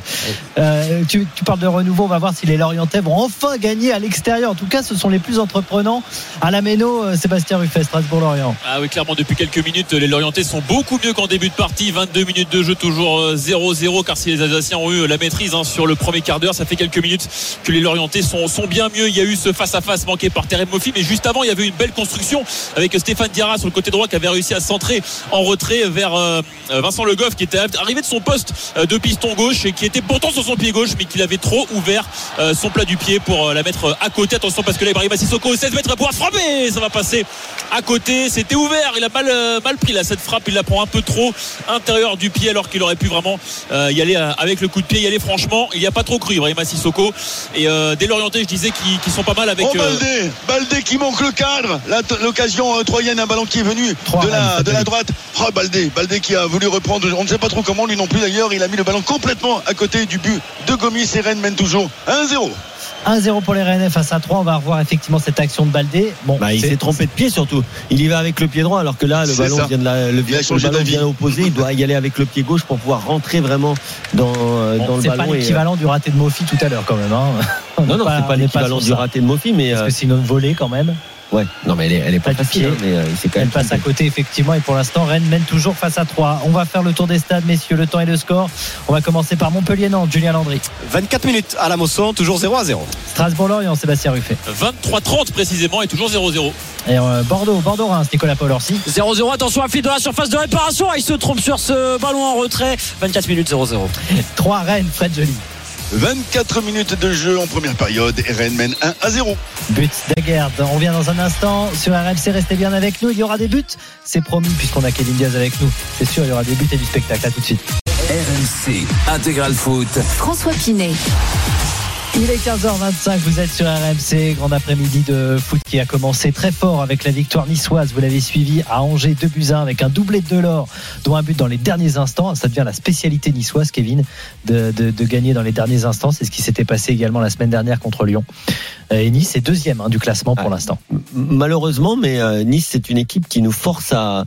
Tu parles de renouveau. On va voir si les Lorientais vont enfin gagner à l'extérieur. En tout cas, ce sont les plus entreprenants à la Méno. Sébastien Ruffet, Strasbourg-Lorient. Ah oui, clairement, depuis quelques minutes, les Lorientais sont beaucoup mieux qu'en début de partie. 22 minutes de jeu, toujours 0-0, car si les Alsaciens ont eu la maîtrise sur le premier quart d'heure, ça fait quelques minutes que les Lorientais sont bien mieux. Il y a eu ce face-à-face manqué par Terem Moffi, mais juste avant il y avait une belle construction avec Stéphane Diarra sur le côté droit qui avait réussi à centrer en retrait vers Vincent Le Goff, qui était arrivé de son poste de piston gauche et qui était pourtant sur son pied gauche, mais qu'il avait trop ouvert son plat du pied pour la mettre à côté. Attention, parce que là Ibrahima Sissoko au 16 mètres va pouvoir frapper, ça va passer à côté. C'était ouvert, il a mal pris là cette frappe, il la prend un peu trop intérieur du pied alors qu'il aurait pu vraiment y aller avec le coup de pied, y aller franchement. Il n'y a pas trop cru Ibrahima Sissoko. Et des Lorientais, je disais, qui sont pas mal avec Baldé qui manque le cadre. L'occasion troyenne, un ballon qui est venu de la droite. Baldé qui a voulu reprendre, on ne sait pas trop comment, lui non plus d'ailleurs. Il a mis le ballon complètement à côté du but de Gomis, et Rennes mène toujours 1-0. 1-0 pour les Rennais face à 3. On va revoir effectivement cette action de Baldé. Bon, il s'est trompé de pied surtout. Il y va avec le pied droit, alors que là le ballon vient opposé. Il doit y aller avec le pied gauche pour pouvoir rentrer vraiment dans le ballon. C'est pas l'équivalent du raté de Moffi tout à l'heure quand même. Non, c'est pas l'équivalent du raté de Moffi, mais parce que c'est une volée quand même. Ouais, non mais elle est pas facile, mais c'est quand même. Elle passe à côté effectivement, et pour l'instant Rennes mène toujours face à 3. On va faire le tour des stades, messieurs, le temps et le score. On va commencer par Montpellier-Nantes, Julien Landry. 24 minutes à la Mosson, toujours 0-0. Strasbourg-Lorient, Sébastien Ruffet. 23-30 précisément, et toujours 0-0. Et Bordeaux-Reims, Nicolas Paolorsi. 0-0, attention à Philippe dans la surface de réparation. Il se trompe sur ce ballon en retrait. 24 minutes, 0-0. 3 Rennes, Fred Joly. 24 minutes de jeu en première période et Rennes mène 1-0. But d'Aguerd. On revient dans un instant sur RMC. Restez bien avec nous. Il y aura des buts, c'est promis, puisqu'on a Kevin Diaz avec nous. C'est sûr, il y aura des buts et du spectacle. À tout de suite. RMC Intégral Foot. François Pinet. Il est 15h25, vous êtes sur RMC, grand après-midi de foot qui a commencé très fort avec la victoire niçoise. Vous l'avez suivi à Angers 2-1 avec un doublé de Delors, dont un but dans les derniers instants. Ça devient la spécialité niçoise, Kevin, de gagner dans les derniers instants. C'est ce qui s'était passé également la semaine dernière contre Lyon. Et Nice est deuxième du classement pour l'instant. Malheureusement, mais Nice, c'est une équipe qui nous force à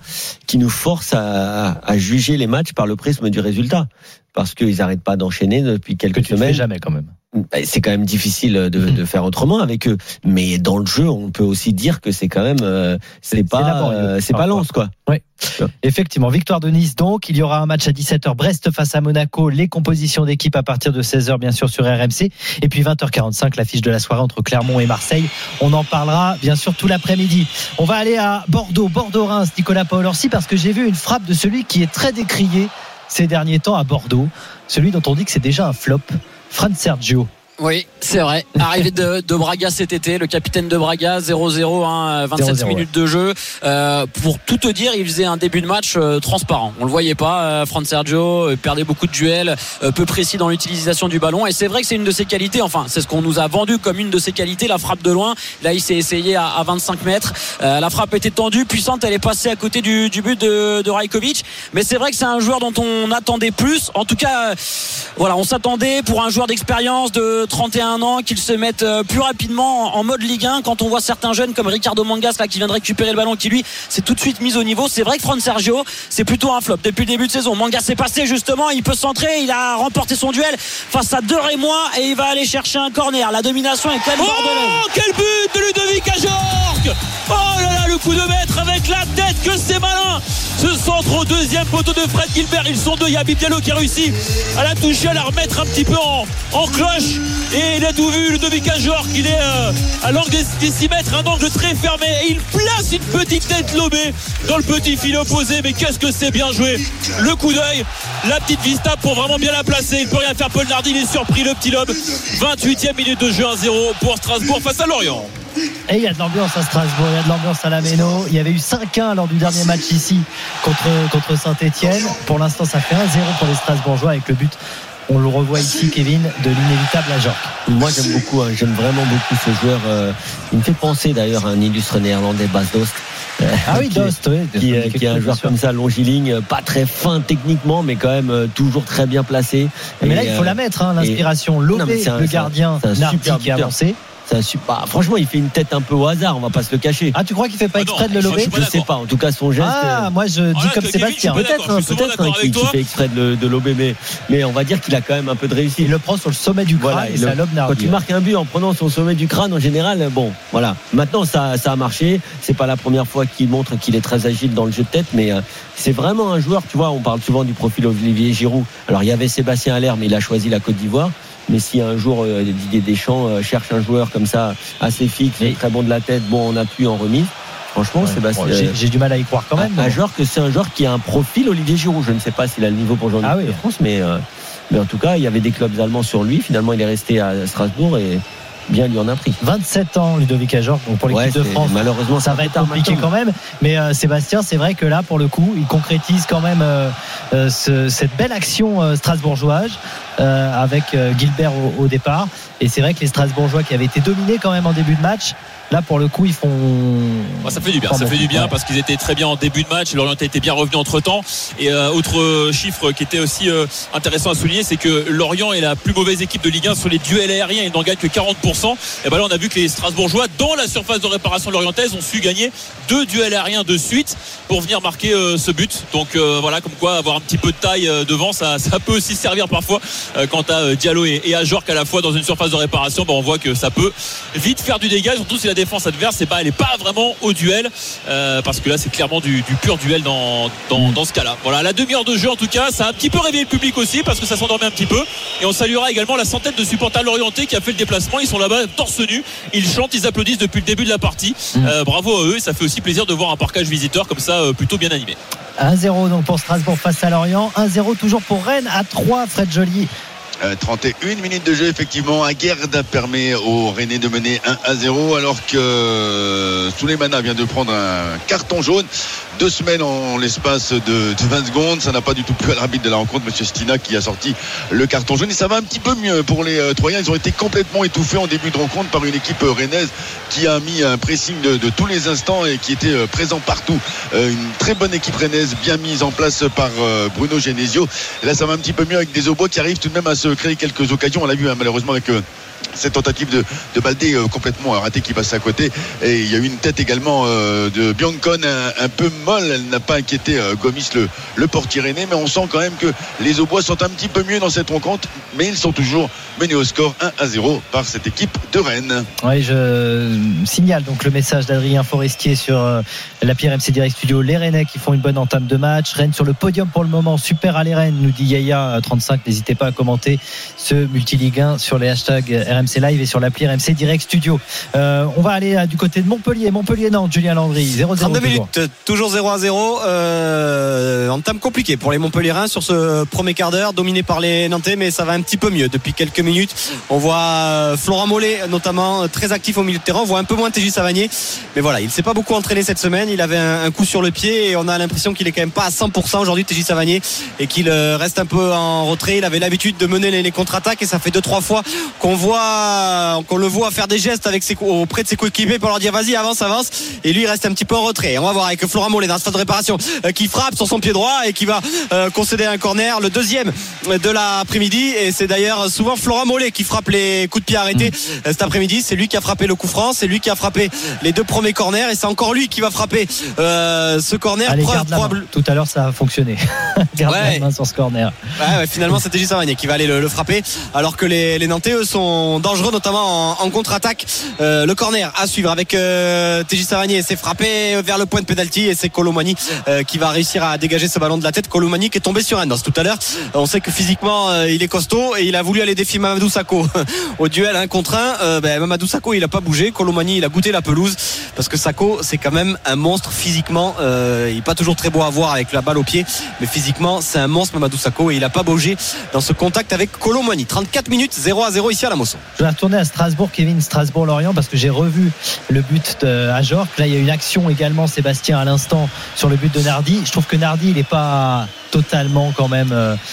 juger les matchs par le prisme du résultat. Parce qu'ils n'arrêtent pas d'enchaîner depuis quelques semaines. Ne fais jamais quand même. C'est quand même difficile de faire autrement avec eux. Mais dans le jeu, on peut aussi dire que c'est quand même, c'est pas Lens, quoi. Oui. Effectivement, victoire de Nice donc. Il y aura un match à 17h, Brest face à Monaco. Les compositions d'équipe à partir de 16h, bien sûr, sur RMC. Et puis 20h45, l'affiche de la soirée entre Clermont et Marseille. On en parlera, bien sûr, tout l'après-midi. On va aller à Bordeaux-Reims, Nicolas Paul-Orsi, parce que j'ai vu une frappe de celui qui est très décrié ces derniers temps à Bordeaux. Celui dont on dit que c'est déjà un flop. Fran Sergio. Oui, c'est vrai. Arrivé de Braga cet été, le capitaine de Braga, 0-0, 27 0-0, minutes de jeu. Pour tout te dire, il faisait un début de match transparent. On le voyait pas. Fran Sergio perdait beaucoup de duels, peu précis dans l'utilisation du ballon. Et c'est vrai que c'est une de ses qualités. Enfin, c'est ce qu'on nous a vendu comme une de ses qualités, la frappe de loin. Là, il s'est essayé à 25 mètres. La frappe était tendue, puissante. Elle est passée à côté du but de Rajkovic. Mais c'est vrai que c'est un joueur dont on attendait plus. En tout cas, voilà, on s'attendait pour un joueur d'expérience de 31 ans qu'il se mette plus rapidement en mode Ligue 1. Quand on voit certains jeunes comme Ricardo Mangas là, qui vient de récupérer le ballon, qui lui s'est tout de suite mis au niveau, c'est vrai que Fran Sergio c'est plutôt un flop depuis le début de saison. Mangas s'est passé justement, il peut centrer, il a remporté son duel face à Derémois et il va aller chercher un corner. La domination est quand même bordelaise. Oh, quel but de Ludovic Ajorc! Oh là là, le coup de maître avec la tête, que c'est malin! Ce centre au deuxième poteau de Fred Gilbert, ils sont deux. Il y a Bibialo qui a réussi à la toucher, à la remettre un petit peu en cloche. Et il a tout vu, Ludovic Ajorc, il est à l'angle des 6 mètres, un angle très fermé. Et il place une petite tête lobée dans le petit filet opposé. Mais qu'est-ce que c'est bien joué! Le coup d'œil, la petite vista pour vraiment bien la placer. Il ne peut rien faire, Paul Nardi, il est surpris, le petit lobe. 28e minute de jeu, 1-0 pour Strasbourg face à Lorient. Et il y a de l'ambiance à Strasbourg, il y a de l'ambiance à la Méno. Il y avait eu 5-1 lors du dernier match ici contre Saint-Etienne. Pour l'instant, ça fait 1-0 pour les Strasbourgeois avec le but. On le revoit ici, Kevin, de l'inévitable Ajorc. Moi, j'aime vraiment beaucoup ce joueur. Il me fait penser d'ailleurs à un illustre néerlandais, Bas Dost. Dost, oui. Qui est un joueur comme ça, longiligne, pas très fin techniquement, mais quand même toujours très bien placé. Mais là, il faut la mettre, l'inspiration. Lobé, le gardien, Nardi qui a avancé. Franchement, il fait une tête un peu au hasard, on va pas se le cacher. Ah, tu crois qu'il fait pas exprès de le lober? Je sais pas, en tout cas son geste. Moi je dis comme Sébastien. Peut-être qu'il fait exprès de lober, mais on va dire qu'il a quand même un peu de réussite. Il le prend sur le sommet du crâne et ça lobe Nardi. Quand il marque un but en prenant son sommet du crâne, en général, bon, voilà. Maintenant, ça a marché. C'est pas la première fois qu'il montre qu'il est très agile dans le jeu de tête, mais c'est vraiment un joueur, tu vois, on parle souvent du profil Olivier Giroud. Alors, il y avait Sébastien Haller, mais il a choisi la Côte d'Ivoire. Mais si un jour Didier Deschamps cherche un joueur comme ça assez fixe, très bon de la tête, bon en appui, en remise, franchement, Sébastien, j'ai du mal à y croire quand même. C'est un joueur qui a un profil Olivier Giroud. Je ne sais pas s'il a le niveau pour jouer en équipe de France, mais en tout cas, il y avait des clubs allemands sur lui. Finalement, il est resté à Strasbourg et bien lui en a pris. 27 ans, Ludovic Ajorc, donc pour l'équipe de France, malheureusement ça va être compliqué quand même. Mais Sébastien, c'est vrai que là, pour le coup, il concrétise quand même cette belle action strasbourgeoise avec Gilbert au départ. Et c'est vrai que les Strasbourgeois qui avaient été dominés quand même en début de match, là pour le coup ils font ça fait du bien parce qu'ils étaient très bien en début de match. Lorient était bien revenu entre temps. Et autre chiffre qui était aussi intéressant à souligner, c'est que Lorient est la plus mauvaise équipe de Ligue 1 sur les duels aériens. Ils n'en gagnent que 40%. Et là on a vu que les Strasbourgeois dans la surface de réparation lorientaise ont su gagner 2 duels aériens de suite pour venir marquer ce but. Donc voilà, comme quoi avoir un petit peu de taille devant, ça peut aussi servir parfois quand t'as Diallo et Ajorc à la fois dans une surface de réparation. On voit que ça peut vite faire du dégât, surtout si la défense adverse elle est pas vraiment au duel, parce que là c'est clairement du pur duel dans ce cas là. Voilà, la demi-heure de jeu en tout cas, ça a un petit peu réveillé le public aussi parce que ça s'endormait un petit peu. Et on saluera également la centaine de supporters lorientais qui a fait le déplacement. Ils sont là-bas torse nu, ils chantent, ils applaudissent depuis le début de la partie. Bravo à eux, et ça fait aussi plaisir de voir un parcage visiteur comme ça plutôt bien animé. 1-0 donc pour Strasbourg face à Lorient, 1-0 toujours pour Rennes à 3. Fred Joly 31 minutes de jeu, effectivement. Aguerd permet aux Rennais de mener 1-0, alors que Souleymana vient de prendre un carton jaune. 2 semaines en l'espace de 20 secondes. Ça n'a pas du tout plu à l'arbitre de la rencontre, monsieur Stina, qui a sorti le carton jaune. Et ça va un petit peu mieux pour les Troyens. Ils ont été complètement étouffés en début de rencontre par une équipe rennaise qui a mis un pressing de tous les instants et qui était présent partout. Une très bonne équipe rennaise, bien mise en place par Bruno Genesio. Et là, ça va un petit peu mieux avec des Aubois qui arrivent tout de même à se créer quelques occasions. On l'a vu malheureusement avec cette tentative de Baldé complètement ratée qui passe à côté, et il y a eu une tête également de Biancon un peu molle. Elle n'a pas inquiété Gomis, le portier rennais, mais on sent quand même que les Aubois sont un petit peu mieux dans cette rencontre, mais ils sont toujours menés au score 1-0 par cette équipe de Rennes. Oui, je signale donc le message d'Adrien Forestier sur l'appli RMC Direct Studio. Les Rennais qui font une bonne entame de match, Rennes sur le podium pour le moment, super à les Rennes, nous dit Yaya 35. N'hésitez pas à commenter ce multi-ligue 1 sur les hashtags RMC Live et sur l'appli RMC Direct Studio. On va aller du côté de Montpellier-Nantes, Julien Landry, 0-0. 32 minutes, toujours 0-0. Entame compliquée pour les Montpelliérains sur ce premier quart d'heure, dominé par les Nantais, mais ça va un petit peu mieux depuis quelques minutes. On voit Florent Mollet notamment très actif au milieu de terrain. On voit un peu moins TJ Savanier, mais voilà, il ne s'est pas beaucoup entraîné cette semaine. Il avait un coup sur le pied et on a l'impression qu'il est quand même pas à 100% aujourd'hui, TJ Savanier, et qu'il reste un peu en retrait. Il avait l'habitude de mener les contre-attaques et ça fait 2-3 fois qu'on le voit faire des gestes auprès de ses coéquipiers pour leur dire vas-y, avance, et lui il reste un petit peu en retrait. On va voir avec Florent Mollet dans le stade de réparation qui frappe sur son pied droit et qui va concéder un corner, le deuxième de l'après-midi, et c'est d'ailleurs souvent Florent Mollet qui frappe les coups de pied arrêtés cet après-midi. C'est lui qui a frappé le coup franc, c'est lui qui a frappé les 2 premiers corners, et c'est encore lui qui va frapper ce corner. Allez, tout à l'heure ça a fonctionné. Garde la main sur ce corner. Ouais, finalement c'était TJ Savanier qui va aller le frapper, alors que les Nantais eux sont dangereux, notamment en contre-attaque. Le corner à suivre avec TJ Savanier, c'est frappé vers le point de pénalty, et c'est Kolo Muani qui va réussir à dégager ce ballon de la tête. Kolo Muani qui est tombé sur un dos tout à l'heure. On sait que physiquement il est costaud et il a voulu aller défier Mamadou Sakho au duel 1 contre 1. Mamadou Sakho il a pas bougé, Kolo Muani il a goûté la pelouse, parce que Sakho c'est quand même un monstre physiquement. Il est pas toujours très beau à voir avec la balle au pied, mais physiquement c'est un monstre Mamadou Sakho, et il a pas bougé dans ce contact avec Kolo Muani. 34 minutes, 0-0 ici à la Mosson. Je vais retourner à Strasbourg, Kevin, Strasbourg-Lorient, parce que j'ai revu le but à Jorque. Là il y a une action également, Sébastien, à l'instant, sur le but de Nardi. Je trouve que Nardi il n'est pas totalement quand même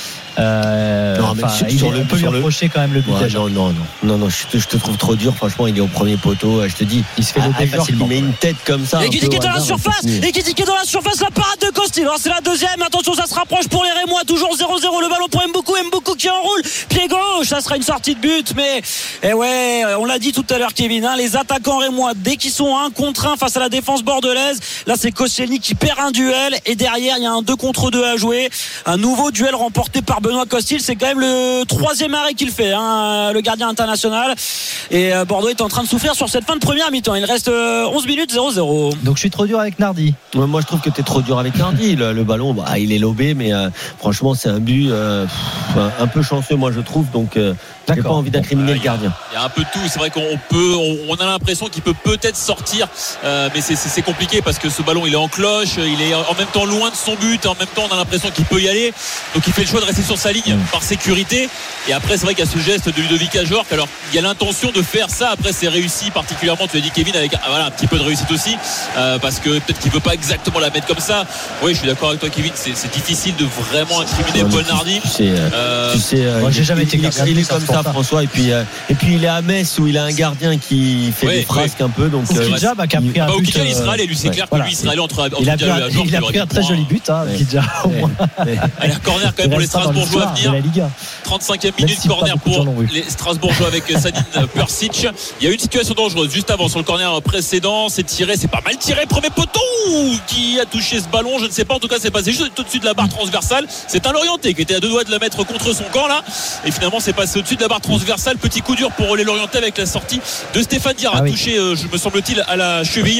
on peut lui reprocher quand même le but. Non, je te trouve trop dur. Franchement, il est au premier poteau. Je te dis, il se fait lober facilement. Il met une tête comme ça. Et qui est dans la surface. La parade de Costil. Alors c'est la deuxième. Attention, ça se rapproche pour les Rémois. Toujours 0-0. Le ballon pour Mboukou qui enroule. Pied gauche. Ça sera une sortie de but. Mais on l'a dit tout à l'heure, Kevin. Les attaquants rémois, dès qu'ils sont 1 contre 1 face à la défense bordelaise, là c'est Koscielny qui perd un duel. Et derrière, il y a un 2 contre 2 à jouer. Un nouveau duel remporté par Benoît Costil. C'est quand même le 3e arrêt qu'il fait, le gardien international, et Bordeaux est en train de souffrir sur cette fin de première mi-temps. Il reste 11 minutes, 0-0. Donc je suis trop dur avec Nardi. Moi je trouve que tu es trop dur avec Nardi. Le ballon il est lobé, mais franchement c'est un but un peu chanceux, moi je trouve. Donc j'ai pas envie d'incriminer le gardien. Il y a un peu de tout. C'est vrai on a l'impression qu'il peut peut-être sortir, mais c'est compliqué parce que ce ballon il est en cloche, il est en même temps loin de son but, en même temps on a l'impression qu'il peut y aller, donc il fait le choix de rester sur sa ligne par sécurité. Et après c'est vrai qu'il y a ce geste de Ludovic Ajorque. Alors il y a l'intention de faire ça, après c'est réussi particulièrement, tu l'as dit Kevin, avec un petit peu de réussite aussi, parce que peut-être qu'il veut pas exactement la mettre comme ça. Oui, je suis d'accord avec toi Kevin, c'est difficile de vraiment incriminer Paul Nardi. Tu sais, moi j'ai jamais été gardien, il est comme ça François, et puis il est à Metz où il a un gardien qui fait des frasques un peu, donc Kidja qui a pris un but Israël, et lui c'est clair que lui Israël entre il a pris un très joli but Kidja. Elle a corner quand même pour les Strasbourgeois à venir. 35e minute, corner pour les Strasbourgeois avec Sadine Persic. Il y a eu une situation dangereuse juste avant sur le corner précédent, c'est pas mal tiré, premier poteau qui a touché ce ballon, je ne sais pas, en tout cas c'est passé juste au-dessus de la barre transversale. C'est un Lorientais qui était à 2 doigts de la mettre contre son camp là, et finalement c'est passé au-dessus de la barre transversale. Petit coup dur pour les Lorientais avec la sortie de Stéphane Diarra, touché me semble-t-il à la cheville.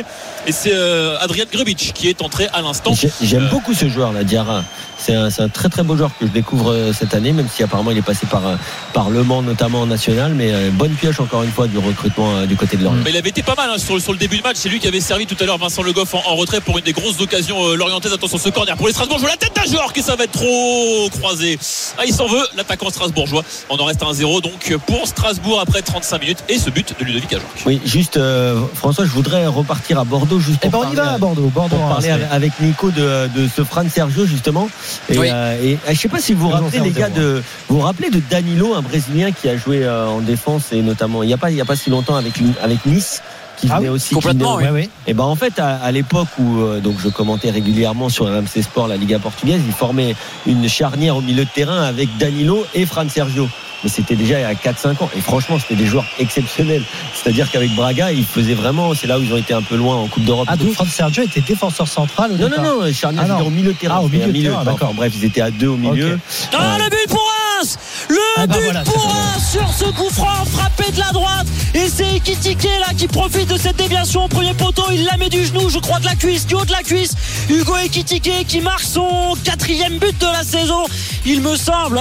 et c'est Adrian Grubic qui est entré à l'instant. J'aime beaucoup ce joueur là, Diarra. C'est un très très beau joueur que je découvre cette année, même si apparemment il est passé par Le Mans notamment en national, mais bonne pioche encore une fois du recrutement du côté de Lorient. Mais il avait été pas mal sur le début de match. C'est lui qui avait servi tout à l'heure Vincent Le Goff en retrait pour une des grosses occasions lorientaises. Attention, ce corner pour les Strasbourgeois, la tête d'Ajor qui ça va être trop croisé. Il s'en veut, l'attaquant strasbourgeois. On en reste à 1-0 donc pour Strasbourg après 35 minutes et ce but de Ludovic Ajor. Oui, juste François, je voudrais repartir à Bordeaux juste pour on y va à Bordeaux pour parler avec Nico de ce Fran Sergio justement. Et je sais pas si vous vous rappelez les gars vous rappelez de Danilo, un Brésilien qui a joué en défense et notamment il y a pas si longtemps avec Nice, qui venait aussi complètement. Et ben en fait à l'époque où donc je commentais régulièrement sur RMC Sport la Liga portugaise, il formait une charnière au milieu de terrain avec Danilo et Fran Sergio. Mais c'était déjà il y a 4-5 ans et franchement c'était des joueurs exceptionnels, c'est-à-dire qu'avec Braga ils faisaient vraiment, c'est là où ils ont été un peu loin en Coupe d'Europe. Donc Fran Sergio était défenseur central non charnière au milieu de terrain, au milieu de terrain, d'accord. Bref, ils étaient à deux au milieu. Le but pour Reims, pour Reims sur ce coup franc frappé de la droite, et c'est Ekitike là qui profite de cette déviation au premier poteau, il la met du genou, je crois de la cuisse, du haut de la cuisse. Hugo Ekitike qui marque son 4e but de la saison, il me semble.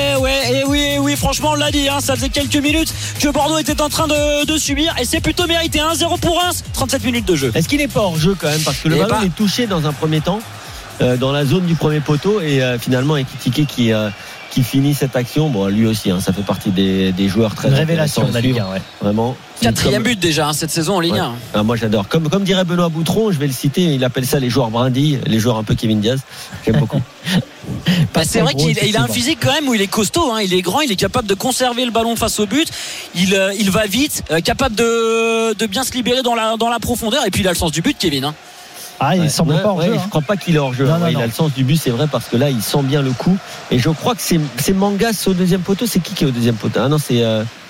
Oui, franchement on l'a dit, ça faisait quelques minutes que Bordeaux était en train de subir et c'est plutôt mérité. 1-0 pour Reims, 37 minutes de jeu. Est-ce qu'il n'est pas hors jeu quand même, parce que le ballon est touché dans un premier temps dans la zone du premier poteau et finalement Ekitike qui finit cette action. Bon, lui aussi, ça fait partie des joueurs très révélation de la Ligue 1, vraiment. 4e but déjà cette saison en Ligue 1. Moi j'adore. Comme dirait Benoît Boutron, je vais le citer, il appelle ça les joueurs brindilles, les joueurs un peu Kevin Diaz. J'aime beaucoup. C'est vrai qu'il a un physique quand même où il est costaud, il est grand, il est capable de conserver le ballon face au but, il va vite, capable de bien se libérer dans la profondeur, et puis il a le sens du but, Kevin. Il semble pas hors jeu. Je crois pas qu'il est hors jeu. Il a le sens du but, c'est vrai, parce que là il sent bien le coup. Et je crois que c'est Mangas au deuxième poteau. C'est qui est au deuxième poteau? Ah non, c'est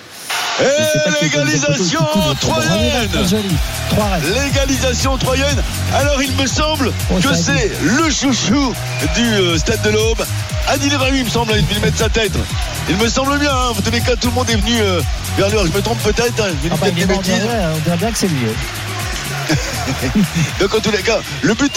l'égalisation troyenne. L'égalisation troyenne. Alors il me semble que c'est le chouchou du Stade de l'Aube, Adil Rami, il me semble, il mettre sa tête. Il me semble bien, en tous les cas tout le monde est venu vers lui. Je me trompe peut-être, on dirait bien que c'est lui. Donc en tous les cas le but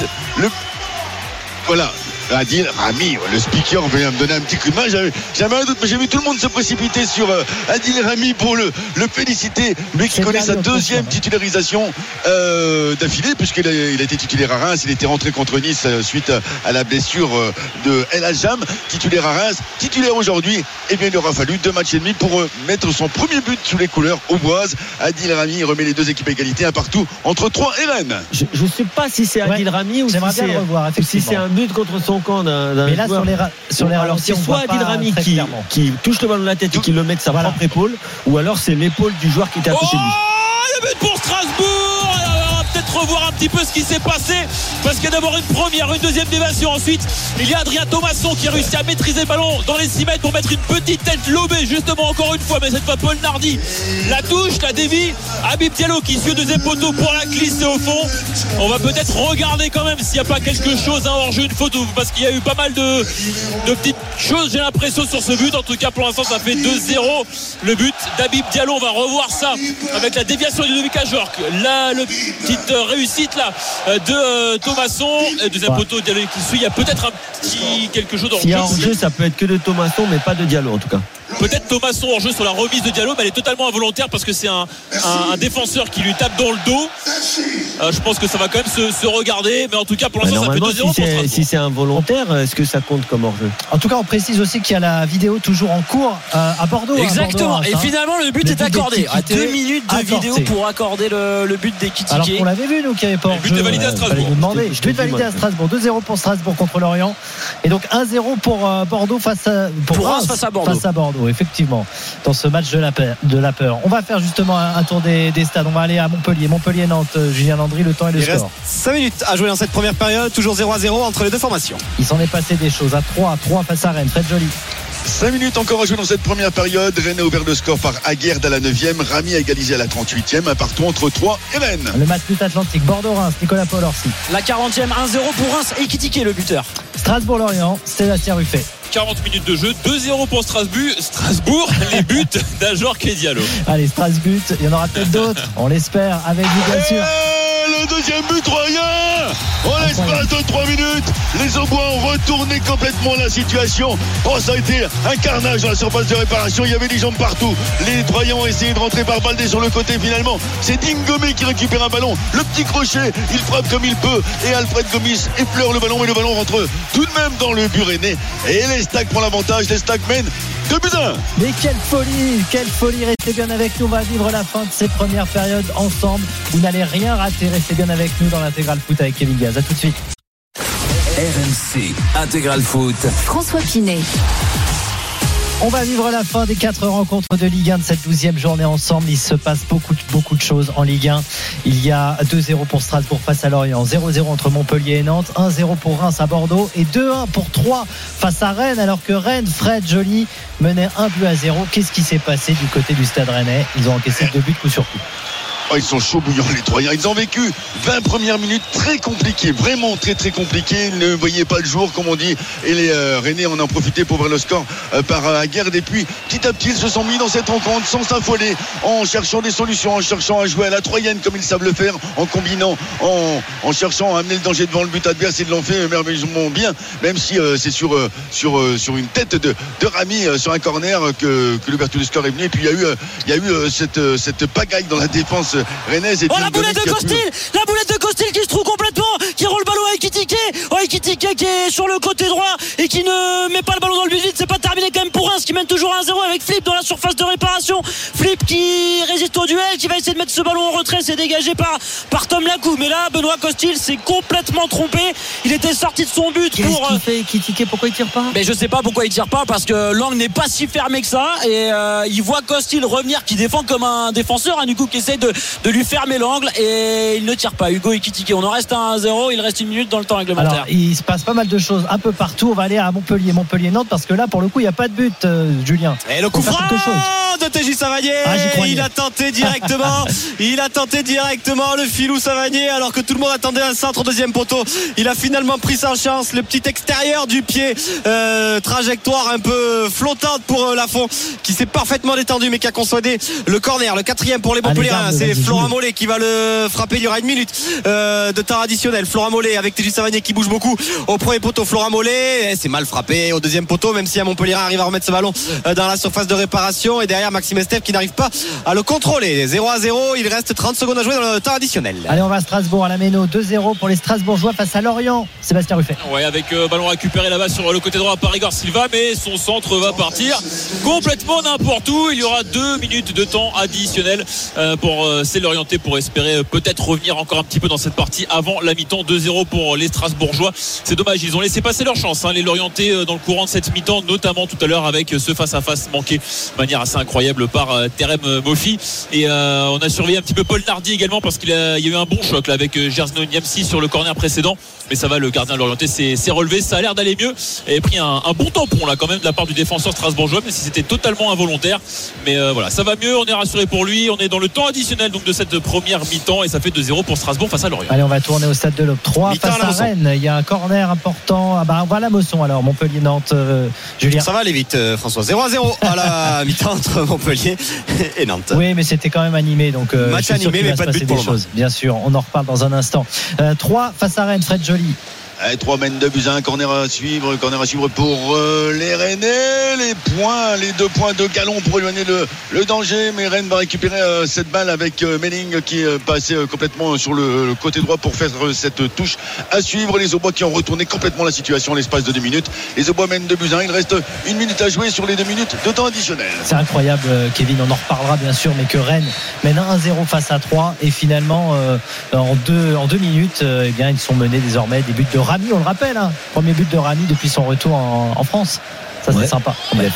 voilà, Adil Rami, le speaker vient me donner un petit coup de main. J'avais un doute, mais j'ai vu tout le monde se précipiter sur Adil Rami pour le féliciter, lui qui connaît sa 2e titularisation d'affilée, puisqu'il a été titulaire à Reims. Il était rentré contre Nice suite à la blessure de El Hadjam, titulaire à Reims, titulaire aujourd'hui. Et bien il aura fallu 2 matchs et demi pour mettre son premier but sous les couleurs auboises. Adil Rami remet les 2 équipes à égalité, un partout entre Troyes et Rennes. Je ne sais pas si c'est Adil Rami ou si c'est un but contre son camp d'un mais là joueur. sur les alors c'est soit Adil Rami qui touche le ballon de la tête et qui le met de sa propre épaule, ou alors c'est l'épaule du joueur qui était à côté de lui. Le but pour Strasbourg. On va peut-être revoir un petit peu ce qui s'est passé, parce qu'il y a d'abord une première, une deuxième déviation. Ensuite il y a Adrien Thomasson qui a réussi à maîtriser le ballon dans les 6 mètres pour mettre une petite tête lobée, justement encore une fois, mais cette fois Paul Nardi la touche, la dévie. Habib Diallo qui suit le deuxième poteau pour la glisser au fond. On va peut-être regarder quand même s'il n'y a pas quelque chose hors jeu, une photo, parce qu'il y a eu pas mal de petites choses, j'ai l'impression, sur ce but. En tout cas pour l'instant ça fait 2-0 le but d'Habib Diallo. On va revoir ça avec la déviation de Ludovic Ajor, la petite réussite là de Thomasson, deuxième poteau Diallo qui suit. Il y a peut-être un petit quelque chose hors jeu. Si hors jeu, ça peut être que de Thomasson, mais pas de Diallo en tout cas. Peut-être Thomasson en jeu sur la remise de Diallo, mais elle est totalement involontaire parce que c'est un défenseur qui lui tape dans le dos. Je pense que ça va quand même se regarder, mais en tout cas pour l'instant ça fait 2-0 pour Strasbourg. Si c'est involontaire, est-ce que ça compte comme hors-jeu? En tout cas on précise aussi qu'il y a la vidéo toujours en cours à Bordeaux. Exactement, et finalement le but est accordé. 2 minutes de vidéo pour accorder le but d'Ekitike. Alors qu'on l'avait vu nous qui avait pas hors-jeu. Le but est validé à Strasbourg. But validé à Strasbourg. 2-0 pour Strasbourg contre Lorient, et donc 1-0 pour Bordeaux face à Bordeaux, effectivement, dans ce match de la peur. On va faire justement un tour des stades. On va aller à Montpellier-Nantes. Julien Landry, le temps et le score. Il reste 5 minutes à jouer dans cette première période, toujours 0-0 entre les deux formations. Il s'en est passé des choses. À 3 face à Rennes. Fred Joly. 5 minutes encore à jouer dans cette première période. Rennes a ouvert le score par Aguerd à la 9e. Rami a égalisé à la 38e. Un partout entre Troyes et Rennes. Le match but atlantique. Bordeaux-Reims. Nicolas Paul-Orsi. La 40e, 1-0 pour Reims. Ekitike le buteur. Strasbourg-Lorient. Sébastien Ruffet. 40 minutes de jeu, 2-0 pour Strasbourg, les buts d'Ajor et Diallo. Allez, Strasbourg, il y en aura peut-être d'autres, on l'espère, avec vous bien sûr. Le un deuxième but royen. En l'espace de 3 minutes, les Aubois ont retourné complètement la situation. Oh, ça a été un carnage dans la surface de réparation. Il y avait des jambes partout. Les Troyens ont essayé de rentrer par Baldé sur le côté. Finalement, c'est Dingomé qui récupère un ballon. Le petit crochet, il frappe comme il peut. Et Alfred Gomis effleure le ballon. Et le ballon rentre tout de même dans le but rennais. Et les Stacks prend l'avantage. Les Stacks mènent 2-1. Mais quelle folie, restez bien avec nous, on va vivre la fin de cette première période ensemble, vous n'allez rien rater, restez bien avec nous dans l'Intégral Foot avec Kevin Diaz, à tout de suite. RMC Intégral Foot. François Pinet. On va vivre la fin des 4 rencontres de Ligue 1 de cette 12e journée ensemble. Il se passe beaucoup de choses en Ligue 1. Il y a 2-0 pour Strasbourg face à Lorient, 0-0 entre Montpellier et Nantes, 1-0 pour Reims à Bordeaux et 2-1 pour Troyes face à Rennes, alors que Rennes, Fred Joly, menait 1-0. Qu'est-ce qui s'est passé du côté du Stade Rennais? Ils ont encaissé 2 buts coup sur coup. Oh, ils sont chauds bouillants les Troyens. Ils ont vécu 20 premières minutes très compliquées, vraiment très compliquées. Ils ne voyaient pas le jour comme on dit. Et les Rennais en ont profité pour ouvrir le score par Aguerd. Et puis petit à petit ils se sont mis dans cette rencontre sans s'affoler, en cherchant des solutions, en cherchant à jouer à la troyenne comme ils savent le faire, en combinant, en cherchant à amener le danger devant le but adverse. Ils l'ont fait merveilleusement bien, même si c'est sur une tête de Rami sur un corner que l'ouverture du score est venue. Et puis il y a eu cette pagaille dans la défense rennaise. Et la boulette de Costil qui se trouve complètement, qui roule le ballon à Ekitike qui est sur le côté droit et qui ne met pas le ballon dans le but vide. C'est pas terminé quand même pour Reims qui mène toujours 1-0 avec Flip dans la surface de réparation. Flip qui résiste au duel, qui va essayer de mettre ce ballon en retrait. C'est dégagé par Tom Lacou, mais là Benoît Costil s'est complètement trompé. Il était sorti de son but. Qu'est-ce qu'il fait Ekitike? Pourquoi il tire pas? Mais je sais pas pourquoi il tire pas, parce que l'angle n'est pas si fermé que ça et il voit Costil revenir qui défend comme un défenseur, du coup qui essaie de lui fermer l'angle et il ne tire pas. Hugo Ekitike, on en reste à 1-0, il reste 1 minute dans le temps réglementaire. Alors il se passe pas mal de choses un peu partout. On va aller à Montpellier-Nantes parce que là pour le coup il n'y a pas de but, Julien. Et le coup franc de TJ Savanier, il a tenté directement le filou Savanier alors que tout le monde attendait un centre au deuxième poteau. Il a finalement pris sa chance, le petit extérieur du pied, trajectoire un peu flottante pour Lafont qui s'est parfaitement détendu mais qui a consolidé le corner, le 4e pour les Montpelliérains. C'est Florent Mollet qui va le frapper. Il y aura 1 minute de temps additionnel. Florent Mollet avec TJ Savanier qui bouge beaucoup au premier poteau. Florent Mollet, c'est mal frappé au deuxième poteau, même si à Montpellier arrive à remettre ce ballon dans la surface de réparation. Et derrière Maxime Estève qui n'arrive pas à le contrôler. 0-0, il reste 30 secondes à jouer dans le temps additionnel. Allez, on va à Strasbourg à la Méno, 2-0 pour les Strasbourgeois face à Lorient. Sébastien Ruffet. Ouais, avec ballon récupéré là-bas sur le côté droit par Igor Silva, mais son centre va partir complètement n'importe où. Il y aura 2 minutes de temps additionnel pour c'est l'orienté pour espérer peut-être revenir encore un petit peu dans cette partie avant la mi-temps. 2-0 pour les Strasbourgeois. C'est dommage, ils ont laissé passer leur chance, les Lorientais dans le courant de cette mi-temps, notamment tout à l'heure avec ce face-à-face manqué de manière assez incroyable par Terem Moffi. Et on a surveillé un petit peu Paul Nardi également parce qu'il y a eu un bon choc là avec Gersno Niamsi sur le corner précédent, mais ça va, le gardien de Lorientais s'est relevé, ça a l'air d'aller mieux et pris un bon tampon là quand même de la part du défenseur strasbourgeois, mais si c'était totalement involontaire. Mais voilà, ça va mieux, on est rassuré pour lui. On est dans le temps additionnel donc de cette première mi-temps et ça fait 2-0 pour Strasbourg face à Lorient. Allez, on va tourner au stade de l'Aube 3 face à Rennes. Il y a un corner important. On va à la Mosson alors, Montpellier-Nantes. Julien, ça va aller vite, François. 0-0 à la mi-temps entre Montpellier et Nantes. Oui, mais c'était quand même animé, donc match animé mais pas de but pour le moment. Bien sûr, on en reparle dans un instant. 3 face à Rennes, Fred Joly. 3 mènes de Buzyn, corner à suivre pour les Rennais. Les 2 points de galon pour éloigner le danger, mais Rennes va récupérer cette balle avec Melling qui est passé complètement sur le côté droit pour faire cette touche à suivre. Les Aubois qui ont retourné complètement la situation en l'espace de 2 minutes. Les Aubois mènent de Buzyn, il reste 1 minute à jouer sur les 2 minutes de temps additionnel. C'est incroyable, Kevin, on en reparlera bien sûr, mais que Rennes mène 1-0 face à 3 et finalement en 2 minutes eh bien, ils sont menés désormais. Des buts de Rami, on le rappelle, premier but de Rami depuis son retour en France. Ça c'est sympa.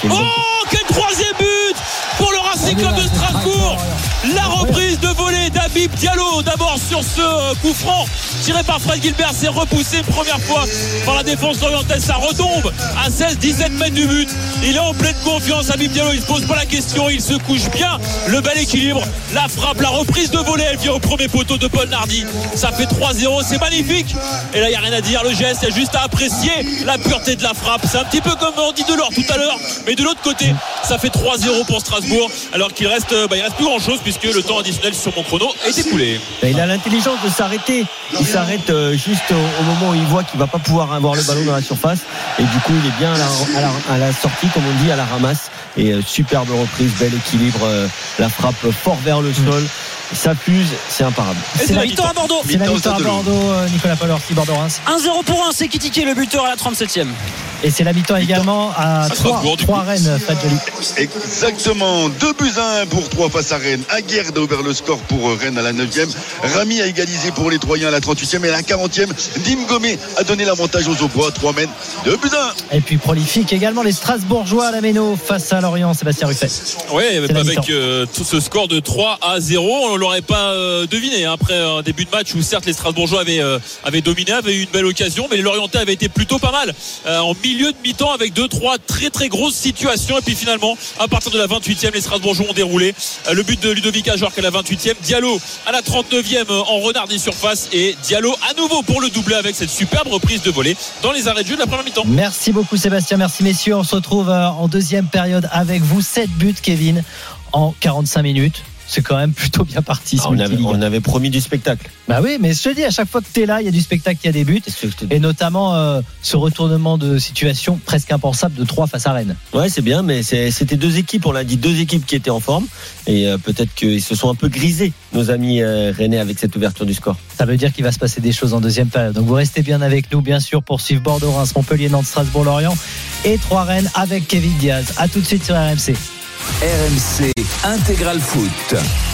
Quel 3e but pour le Racing Club de Strasbourg. La reprise de volée d'Habib Diallo, d'abord sur ce coup franc tiré par Fred Gilbert, c'est repoussé une première fois par la défense orientale, ça retombe à 16-17 mètres du but. Il est en pleine confiance, Habib Diallo, il se pose pas la question, il se couche bien, le bel équilibre, la frappe, la reprise de volée, elle vient au premier poteau de Paul Nardi, ça fait 3-0, c'est magnifique. Et là il n'y a rien à dire, le geste, il y a juste à apprécier la pureté de la frappe. C'est un petit peu comme on dit Delors tout à l'heure, mais de l'autre côté ça fait 3-0 pour Strasbourg, alors qu'il reste il reste plus grand chose puisque le temps additionnel sur mon chrono été coulé. Il a l'intelligence de s'arrêter. Il s'arrête juste au moment où il voit qu'il va pas pouvoir avoir le ballon dans la surface. Et du coup, il est bien à la sortie, comme on dit, à la ramasse. Et superbe reprise, bel équilibre. La frappe fort vers le sol. Ça fuse, c'est imparable. Et c'est la victoire à Bordeaux. C'est la victoire à Bordeaux, Nicolas Palorsi, Bordeaux-Reims. 1-0 pour 1, c'est Kitike le buteur à la 37e. Et c'est la victoire également à 3 Rennes, Fadjali. Exactement, 2-1 pour 3 face à Rennes. Aguerd a ouvert le score pour Rennes à la 9e. Rami a égalisé pour les Troyens à la 38e. Et à la 40e, Dim Gomé a donné l'avantage aux Aubois. 3 mètres, 2-1. Et puis prolifique également les Strasbourgeois à la Méno face à Lorient, Sébastien Ruffet. Oui, avec tout ce score de 3-0, on ne l'aurait pas deviné. Après un début de match où certes les Strasbourgeois avaient dominé, avaient eu une belle occasion, mais les Lorientais avaient été plutôt pas mal en milieu de mi-temps avec 2-3 très très grosses situations. Et puis finalement, à partir de la 28e, les Strasbourgeois ont déroulé. Le but de Ludovic Ajorc à la 28e, Diallo à la 39e en renard des surfaces, et Diallo à nouveau pour le doubler avec cette superbe reprise de volée dans les arrêts de jeu de la première mi-temps. Merci beaucoup Sébastien, merci messieurs. On se retrouve en deuxième période avec vous. 7 buts, Kevin, en 45 minutes. C'est quand même plutôt bien parti. On avait promis du spectacle. Bah oui, mais je te dis, à chaque fois que tu es là, il y a du spectacle, il y a des buts. Et notamment ce retournement de situation presque impensable de 3 face à Rennes. Ouais, c'est bien, mais c'était 2 équipes, on l'a dit, 2 équipes qui étaient en forme. Et peut-être qu'ils se sont un peu grisés, nos amis rennais, avec cette ouverture du score. Ça veut dire qu'il va se passer des choses en deuxième période. Donc vous restez bien avec nous, bien sûr, pour suivre Bordeaux, Reims, Montpellier, Nantes, Strasbourg, Lorient et 3 Rennes avec Kevin Diaz. À tout de suite sur RMC. RMC Intégral Foot.